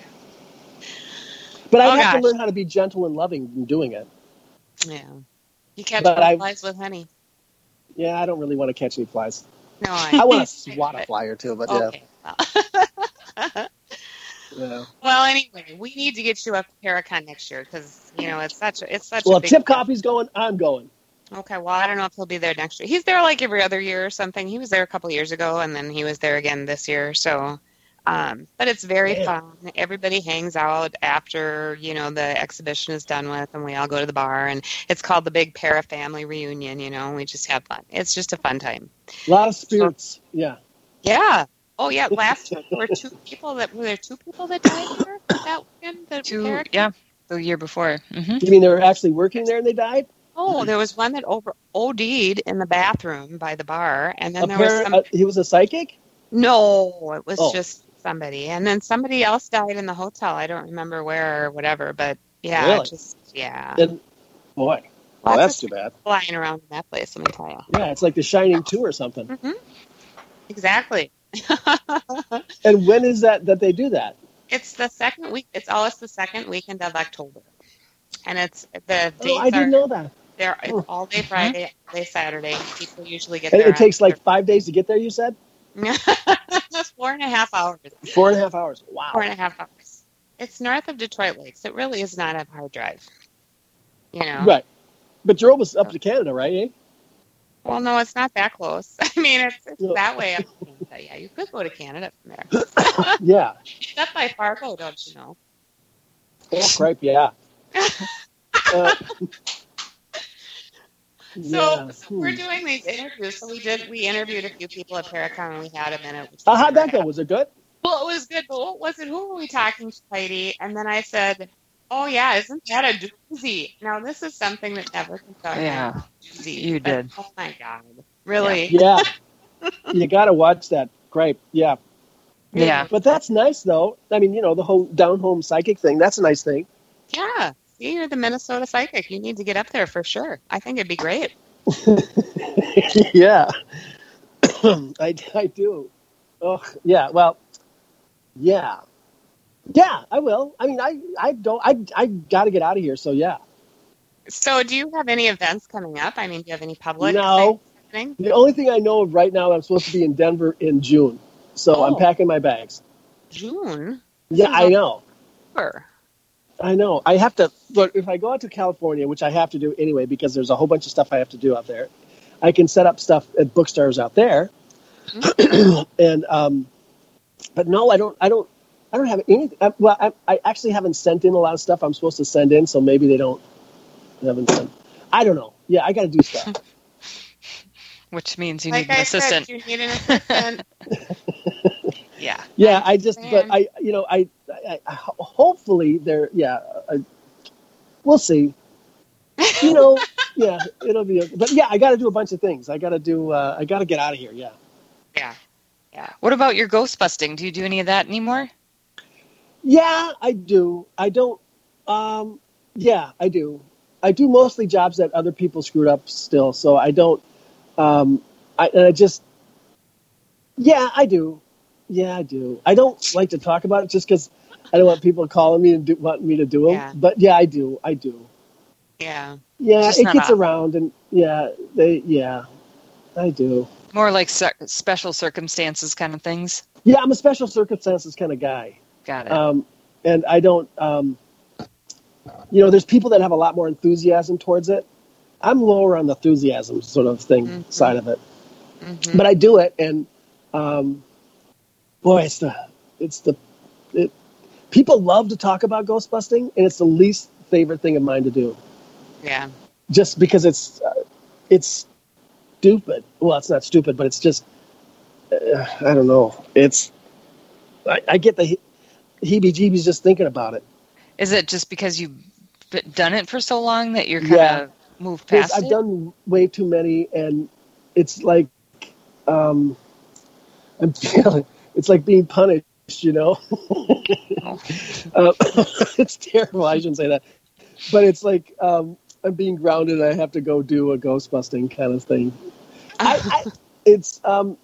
F: But I
D: Oh,
F: have to
D: gosh.
F: learn how to be gentle and loving in doing it.
D: Yeah. You catch
F: But I-
D: flies with honey.
F: Yeah, I don't really want to catch any flies.
D: No, I.
F: I want to swat a fly or two, but
D: Okay. Well.
F: yeah. yeah.
D: well, anyway, we need to get you up to Paracon next year because you know it's such a it's such
F: Well,
D: a
F: if
D: big.
F: Chip Coffee's going, I'm going.
D: Okay, well, I don't know if he'll be there next year. He's there like every other year or something. He was there a couple years ago, and then he was there again this year. So, um, but it's very
F: Man.
D: fun. Everybody hangs out after you know the exhibition is done with, and we all go to the bar. And it's called the Big Para Family Reunion. You know, we just have fun. It's just a fun time.
F: A lot of spirits. Yeah.
D: Yeah. Oh yeah. Last year there were two people that were there two people that died there that weekend. The
E: Two,
D: Paracon?
E: yeah, the year before. hmm
F: You mean they were actually working there and they died?
D: Oh, there was one that over OD'd in the bathroom by the bar, and then
F: A
D: there was
F: par-
D: some.
F: uh, he was a psychic?
D: No, it was
F: Oh.
D: just somebody, and then somebody else died in the hotel. I don't remember where or whatever, but yeah,
F: Really?
D: just yeah,
F: And, boy, well,
D: Lots
F: that's
D: of
F: too bad.
D: flying around in that place. Let me tell you.
F: Yeah, it's like The Shining two or something.
D: hmm Exactly.
F: And when is that that they do that?
D: It's the second week. It's always the second weekend of October, and it's the dates
F: Oh, I
D: are
F: didn't know that.
D: there.
F: Oh.
D: It's all day Friday, all day Saturday. People usually get
F: And
D: there.
F: it takes like
D: after-
F: five days to get there, you said?
D: four and a half hours.
F: Four and a half hours. Wow.
D: Four and a half hours. It's north of Detroit Lakes. It really is not a hard drive. You know.
F: Right. But you're almost up to Canada, right? Eh?
D: Well, no, it's not that close. I mean, it's, it's
F: No.
D: that way up to Canada. Yeah, you could go to Canada from there.
F: Yeah.
D: It's up by Fargo, don't you know?
F: Oh, cripe, yeah. Uh,
D: So,
F: yeah.
D: so we're
F: Hmm.
D: doing these interviews. So we did. We interviewed a few people at Paracon, and we had a minute.
F: Uh, how'd that go? Was it good?
D: Well, it was good, but what was it? Who were we talking to, Heidi? And then I said, "Oh yeah, isn't that a doozy?" Now this is something that never can talk.
E: Yeah,
D: doozy.
E: you
D: But,
E: did.
D: oh my god, really?
F: Yeah. You got to watch that. Cripe, yeah.
E: Yeah.
F: But that's nice, though. I mean, you know, the whole down home psychic thing, that's a nice thing.
D: Yeah. See, you're the Minnesota psychic. You need to get up there for sure. I think it'd be great.
F: Yeah, I, I do. Oh, yeah. Well, yeah, yeah. I will. I mean, I, I don't. I, I got to get out of here. So yeah.
D: So, do you have any events coming up? I mean, do you have any public?
F: No.
D: Thing?
F: The only thing I know of right now, I'm supposed to be in Denver in June, so oh. I'm packing my bags.
D: June?
F: Yeah, I know.
D: Sure.
F: I know. I have to, but if I go out to California, which I have to do anyway, because there's a whole bunch of stuff I have to do out there, I can set up stuff at bookstores out there. Mm-hmm. and, um, but no, I don't, I don't, I don't have anything. I, well, I, I actually haven't sent in a lot of stuff I'm supposed to send in, so maybe they don't, they haven't sent. I don't know. Yeah, I got to do stuff.
E: Which means you
D: like
E: need an
D: I
E: assistant.
D: Said, you need an assistant.
E: Yeah.
F: Yeah, I just, but I, you know, I, I, I hopefully they're, yeah, I, we'll see. You know, yeah, it'll be, a, but yeah, I got to do a bunch of things. I got to do, uh, I got to get out of here. Yeah.
D: Yeah. Yeah.
E: What about your ghost busting? Do you do any of that anymore?
F: Yeah, I do. I don't, um, yeah, I do. I do mostly jobs that other people screwed up still. So I don't, um, I, and I just, yeah, I do. Yeah, I do. I don't like to talk about it just because I don't want people calling me and do, want me to do them.
D: Yeah.
F: But yeah, I do. I do.
D: Yeah.
F: Yeah,
E: just
F: it gets
E: a,
F: around, and yeah, they, yeah, I do.
E: More like cir- special circumstances kind of things.
F: Yeah, I'm a special circumstances kind of guy.
E: Got it.
F: Um, and I don't, um, you know, there's people that have a lot more enthusiasm towards it. I'm lower on the enthusiasm sort of thing
D: mm-hmm.
F: side of it,
D: mm-hmm.
F: but I do it, and um, boy, it's the, it's the, it, people love to talk about ghost busting, and it's the least favorite thing of mine to do.
D: Yeah.
F: Just because it's, uh, it's stupid. Well, it's not stupid, but it's just, uh, I don't know. It's, I, I get the he- heebie-jeebies just thinking about it.
E: Is it just because you've done it for so long that you're kind of
F: yeah.
E: moved past
F: I've
E: it?
F: done way too many, and it's like, um, I'm feeling, it's like being punished, you know?
E: oh.
F: uh, it's terrible. I shouldn't say that. But it's like um, I'm being grounded and I have to go do a ghost busting kind of thing. I, I, it's um,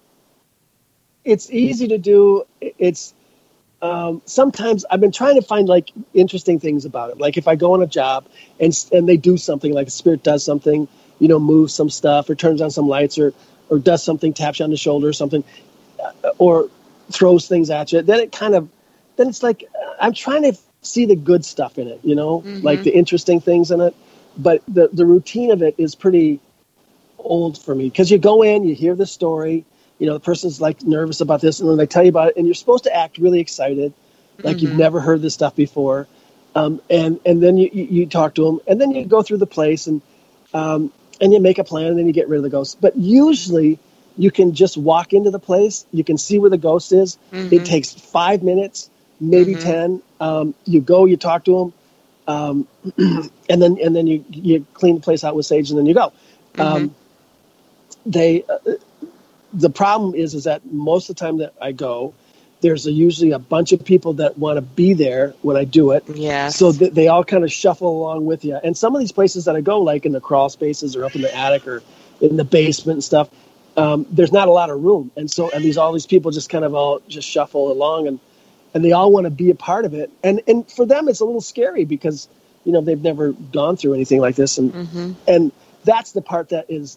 F: it's easy to do. It's um, sometimes I've been trying to find like interesting things about it. Like if I go on a job and and they do something, like a spirit does something, you know, moves some stuff or turns on some lights or or does something, taps you on the shoulder or something, or throws things at you. Then it kind of, then it's like I'm trying to see the good stuff in it, you know, mm-hmm. like the interesting things in it. But the, the routine of it is pretty old for me because you go in, you hear the story, you know, the person's like nervous about this, and then they tell you about it, and you're supposed to act really excited, like mm-hmm. you've never heard this stuff before. Um, and, and then you, you, you talk to them, and then you go through the place and, um, and you make a plan, and then you get rid of the ghost. But usually you can just walk into the place, you can see where the ghost is. Mm-hmm. It takes five minutes. Maybe mm-hmm. ten. Um, you go, you talk to them, um, and then and then you you clean the place out with sage, and then you go. Mm-hmm. Um, they uh, the problem is is that most of the time that I go, there's a, usually a bunch of people that want to be there when I do it.
D: Yeah.
F: So th- they all kind of shuffle along with you. And some of these places that I go, like in the crawl spaces or up in the attic or in the basement and stuff, um, there's not a lot of room, and so and these all these people just kind of all just shuffle along and. And they all want to be a part of it. And and for them, it's a little scary because, you know, they've never gone through anything like this. And mm-hmm. and that's the part that is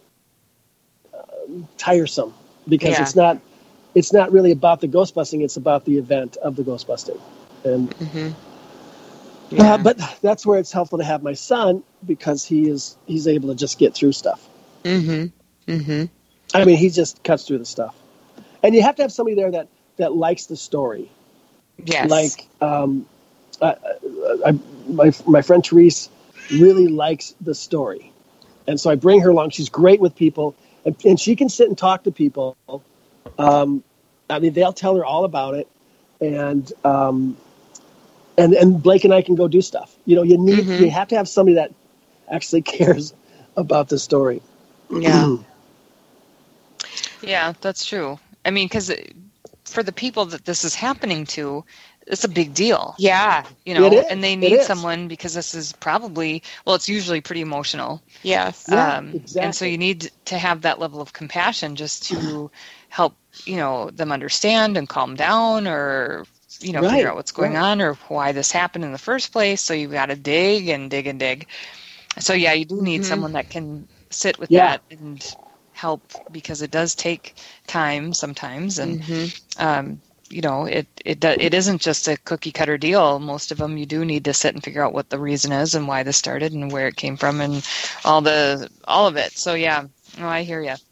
F: uh, tiresome because yeah. it's not it's not really about the ghost busting. It's about the event of the ghost busting. And
D: mm-hmm. yeah.
F: uh, but that's where it's helpful to have my son because he is he's able to just get through stuff.
D: Mm-hmm. Mm-hmm.
F: I mean, he just cuts through the stuff. And you have to have somebody there that, that likes the story.
D: Yes.
F: Like, um, I, I, my my friend Therese really likes the story, and so I bring her along. She's great with people, and, and she can sit and talk to people. Um, I mean, they'll tell her all about it, and um, and and Blake and I can go do stuff. You know, you need mm-hmm. you have to have somebody that actually cares about the story.
D: Yeah.
E: Yeah, that's true. I mean, because for the people that this is happening to, it's a big deal.
D: Yeah.
E: You know,
F: It is.
E: and they
F: It
E: need
F: is.
E: someone because this is probably, well, it's usually pretty emotional.
D: Yes.
F: Yeah,
E: um,
F: exactly.
E: And so you need to have that level of compassion just to help, you know, them understand and calm down, or, you know,
F: Right,
E: figure out what's going
F: right.
E: on or why this happened in the first place. So you've got to dig and dig and dig. So yeah, you do need
D: Mhm.
E: someone that can sit with
F: Yeah.
E: that and help, because it does take time sometimes. And,
D: Mhm.
E: um, you know, it, it, do- it isn't just a cookie cutter deal. Most of them, you do need to sit and figure out what the reason is and why this started and where it came from and all the, all of it. So yeah, no, I hear you.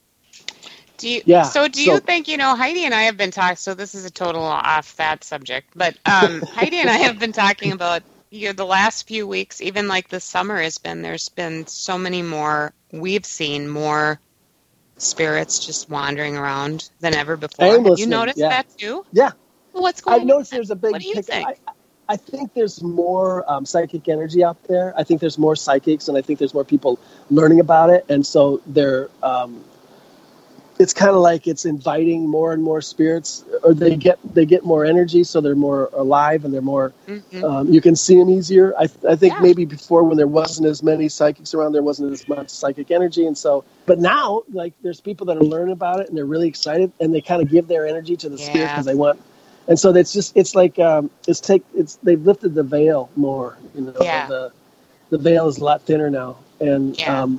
D: Do you,
F: Yeah,
D: so do
F: so-
D: you think, you know, Heidi and I have been talking, so this is a total off that subject, but um, Heidi and I have been talking about, you know, the last few weeks, even like this summer has been, there's been so many more, we've seen more spirits just wandering around than ever before. Have you
F: Aimlessly,
D: noticed
F: yeah.
D: that too?
F: Yeah.
D: What's going
F: I've
D: on?
F: noticed there's a big
D: What do you
F: pick.
D: think?
F: I, I think there's more um, psychic energy out there. I think there's more psychics, and I think there's more people learning about it. And so they're, um, it's kind of like it's inviting more and more spirits, or they get they get more energy, so they're more alive and they're more.
D: Mhm.
F: Um, you can see them easier. I, I think
D: Yeah.
F: maybe before, when there wasn't as many psychics around, there wasn't as much psychic energy, and so. But now, like, there's people that are learning about it and they're really excited, and they kind of give their energy to the spirit
D: Yeah.
F: because they want. And so it's just it's like um, it's take it's they've lifted the veil more. You know,
D: Yeah.
F: the the veil is a lot thinner now, and
D: Yeah.
F: um,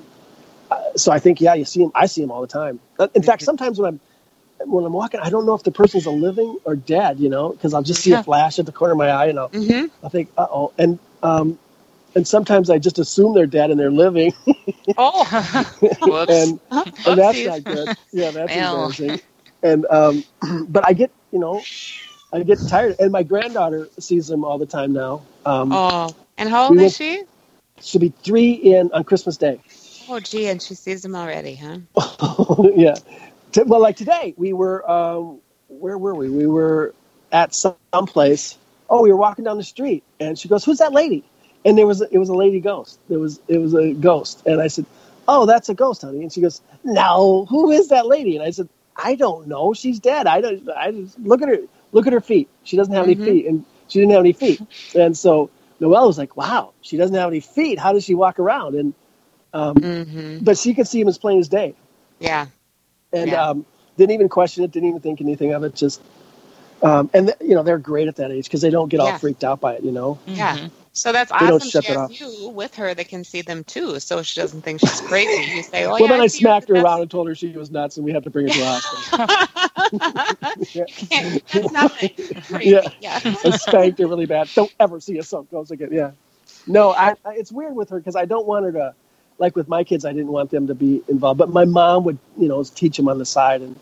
F: so I think yeah, you see them. I see them all the time. In fact, sometimes when I'm when I'm walking, I don't know if the person's a living or dead. You know, because I'll just see
E: Yeah.
F: a flash at the corner of my eye, and I'll
D: Mhm.
F: I think, uh oh, and um, and sometimes I just assume they're dead and they're living,
D: Oh.
E: Whoops.
F: and and that's
D: Oopsies.
F: not good. Yeah, that's
E: Well.
F: embarrassing. And um, but I get you know, I get tired, and my granddaughter sees them all the time now. Um,
D: Oh. And how old
F: We
D: is
F: went-
D: she?
F: She'll be three in on Christmas Day.
D: Oh, gee, and she sees them already, huh?
F: Yeah. T- Well, like today, we were, um, where were we? We were at some place. Oh, we were walking down the street, and she goes, "Who's that lady?" And there was a, it was a lady ghost. There was it was a ghost, and I said, "Oh, that's a ghost, honey." And she goes, "No, who is that lady?" And I said, "I don't know. She's dead. I don't. I just look at her. Look at her feet. She doesn't have
D: Mhm.
F: any feet, and she didn't have any feet." And so Noelle was like, "Wow, she doesn't have any feet. How does she walk around?" And um,
D: Mm-hmm.
F: but she could see him as plain as day,
D: Yeah.
F: and
D: Yeah.
F: um, didn't even question it, didn't even think anything of it. Just um, and th- you know they're great at that age because they don't get all
D: Yeah.
F: freaked out by it. You know,
D: Yeah.
E: Mhm.
D: So that's
F: They don't
D: awesome.
F: shut
D: She
F: it
D: has
F: off.
D: you with her that can see them too, so she doesn't think she's crazy. You say, "Oh
F: well
D: yeah."
F: then I
D: see you,
F: smacked her
D: but
F: around and told her she was nuts, and we had to bring her to the hospital.
D: that's-
F: Yeah.
D: That's nothing. Crazy.
F: Yeah.
D: Yeah.
F: I spanked her really bad. Don't ever see a soap ghost again. Yeah. No, I, I it's weird with her because I don't want her to, like with my kids, I didn't want them to be involved. But my mom would, you know, teach them on the side, and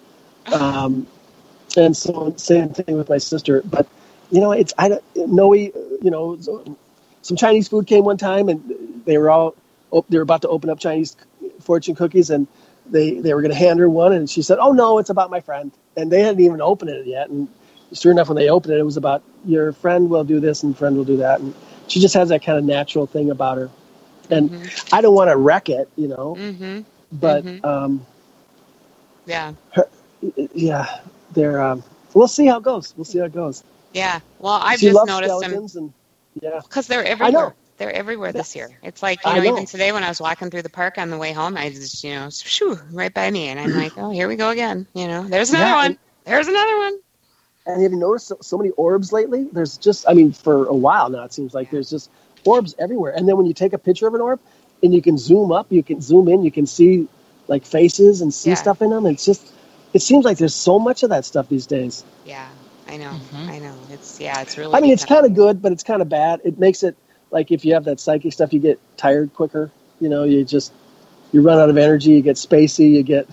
F: um, and so same thing with my sister. But you know, it's I don't Noe, you know, some Chinese food came one time, and they were all op- they were about to open up Chinese fortune cookies, and they they were going to hand her one, and she said, "Oh no, it's about my friend," and they hadn't even opened it yet, and sure enough, when they opened it, it was about your friend will do this and friend will do that, and she just has that kind of natural thing about her, and
D: Mm-hmm.
F: I don't want to wreck it, you know,
D: Mm-hmm.
F: but
D: Mhm.
F: um,
D: Yeah.
F: yeah, they're um, we'll see how it goes. We'll see how it goes.
D: Yeah. Well, I've
F: she
D: just
F: loves
D: noticed them
F: skeletons, and yeah,
D: because they're
F: I
D: everywhere.
F: know.
D: They're everywhere this year. It's like, you
F: I
D: know,
F: know.
D: even today when I was walking through the park on the way home, I just, you know, shoo, right by me, and I'm like, oh, here we go again. You know, there's another
F: Yeah,
D: one.
F: and-
D: There's another one.
F: And have you noticed so, so many orbs lately? There's just, I mean, for a while now, it seems like there's just orbs everywhere. And then when you take a picture of an orb and you can zoom up, you can zoom in, you can see like faces and see
D: Yeah.
F: stuff in them. It's just, it seems like there's so much of that stuff these days.
D: Yeah, I know.
E: Mhm.
D: I know. It's yeah, it's really.
F: I mean, it's
D: becoming-
F: kind of good, but it's kind of bad. It makes it like if you have that psychic stuff, you get tired quicker. You know, you just, you run out of energy, you get spacey, you get,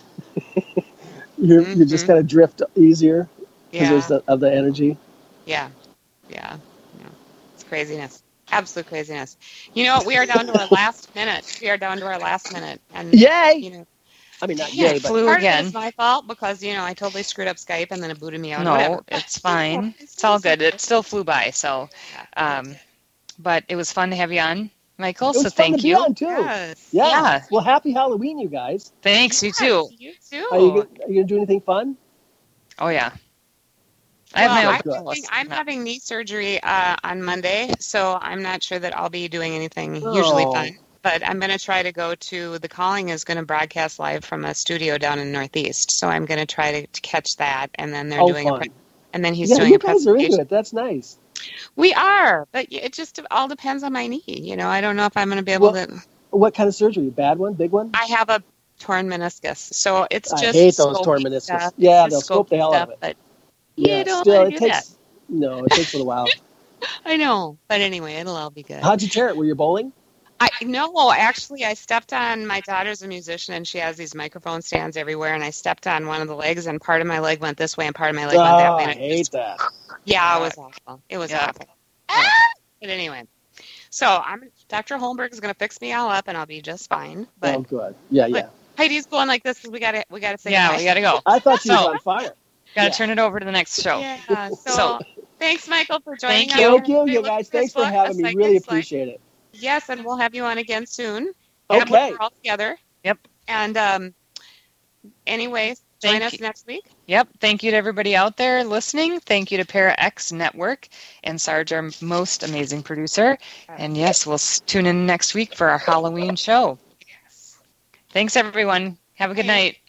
F: you you just
D: Mhm.
F: kind of drift easier because
D: Yeah,
F: there's the, of the energy.
D: yeah, yeah, yeah. It's craziness. Absolute craziness. You know, we are down to our last minute. We are down to our last minute, and
F: Yay!
D: you know,
F: I mean, not
D: yeah,
F: yay, but
E: flew
D: part of it
E: again.
D: is my fault because you know I totally screwed up Skype and then it booted me out.
E: No,
D: Whatever.
E: it's fine. It's all good. It still flew by. So, um, but it was fun to have you on, Michael.
F: it was
E: So
F: fun
E: thank
F: to be
E: you.
F: on too.
D: Yes.
F: Yeah.
E: Yeah.
F: Well, happy Halloween, you guys.
E: Thanks. You too.
D: Yes, you too.
F: Are you, go- are you gonna do anything fun?
E: Oh yeah. I have
D: well,
E: my
D: I'm,
E: own
D: having, I'm having knee surgery uh, on Monday, so I'm not sure that I'll be doing anything
F: Oh.
D: usually fun. But I'm going to try to go to, The Calling is going to broadcast live from a studio down in Northeast. So I'm going to try to, to catch that. And then they're
F: Oh,
D: doing
F: fun.
D: a, pre- and then he's
F: Yeah,
D: doing
F: you
D: a
F: guys are into
D: presentation.
F: it. That's nice.
D: We are, but it just all depends on my knee. You know, I don't know if I'm going to be able
F: Well,
D: to.
F: What kind of surgery? Bad one? Big one?
D: I have a torn meniscus. So it's
F: I
D: just
F: hate those
D: scopy
F: torn meniscus.
D: stuff.
F: Yeah,
D: It's
F: they'll
D: just
F: scope the
D: scopy
F: hell out of
D: stuff,
F: it.
D: But
F: Yeah,
D: you don't
F: still,
D: want
F: it
D: to do
F: takes, no, it takes a little while.
D: that. I know. But anyway, it'll all be good.
F: How'd you tear it? Were you bowling?
D: I no, actually, I stepped on. My daughter's a musician, and she has these microphone stands everywhere. And I stepped on one of the legs, and part of my leg went this way, and part of my leg
F: Oh,
D: went that way.
F: I
D: And it
F: hate
D: just,
F: that.
D: yeah, it was awful. It was
E: Yeah.
D: awful. Ah! But anyway, so I'm Doctor Holmberg is going to fix me all up, and I'll be just fine. But
F: Oh, good. Yeah, yeah.
D: but Heidi's going like this because we got to we got to say
E: Yeah,
D: goodbye.
E: we got to go.
F: I thought she was
E: So-
F: on fire.
E: Got to
F: Yeah.
E: turn it over to the next show.
D: Yeah. So,
E: So-
D: thanks, Michael, for joining
E: Thank
D: us.
E: you.
F: Thank you,
D: We
F: you
D: look
F: guys.
D: at this
F: Thanks for
D: book,
F: having
D: A
F: me. Really
D: Psychic's Life.
F: appreciate it.
D: Yes, and we'll have you on again soon.
F: Okay.
D: And we're all together.
E: Yep.
D: And um, anyway, join
E: Thank
D: us
E: you.
D: next week.
E: Yep. Thank you to everybody out there listening. Thank you to Para X Network and Sarge, our most amazing producer. And yes, we'll s- tune in next week for our Halloween show. Thanks, everyone. Have a good night.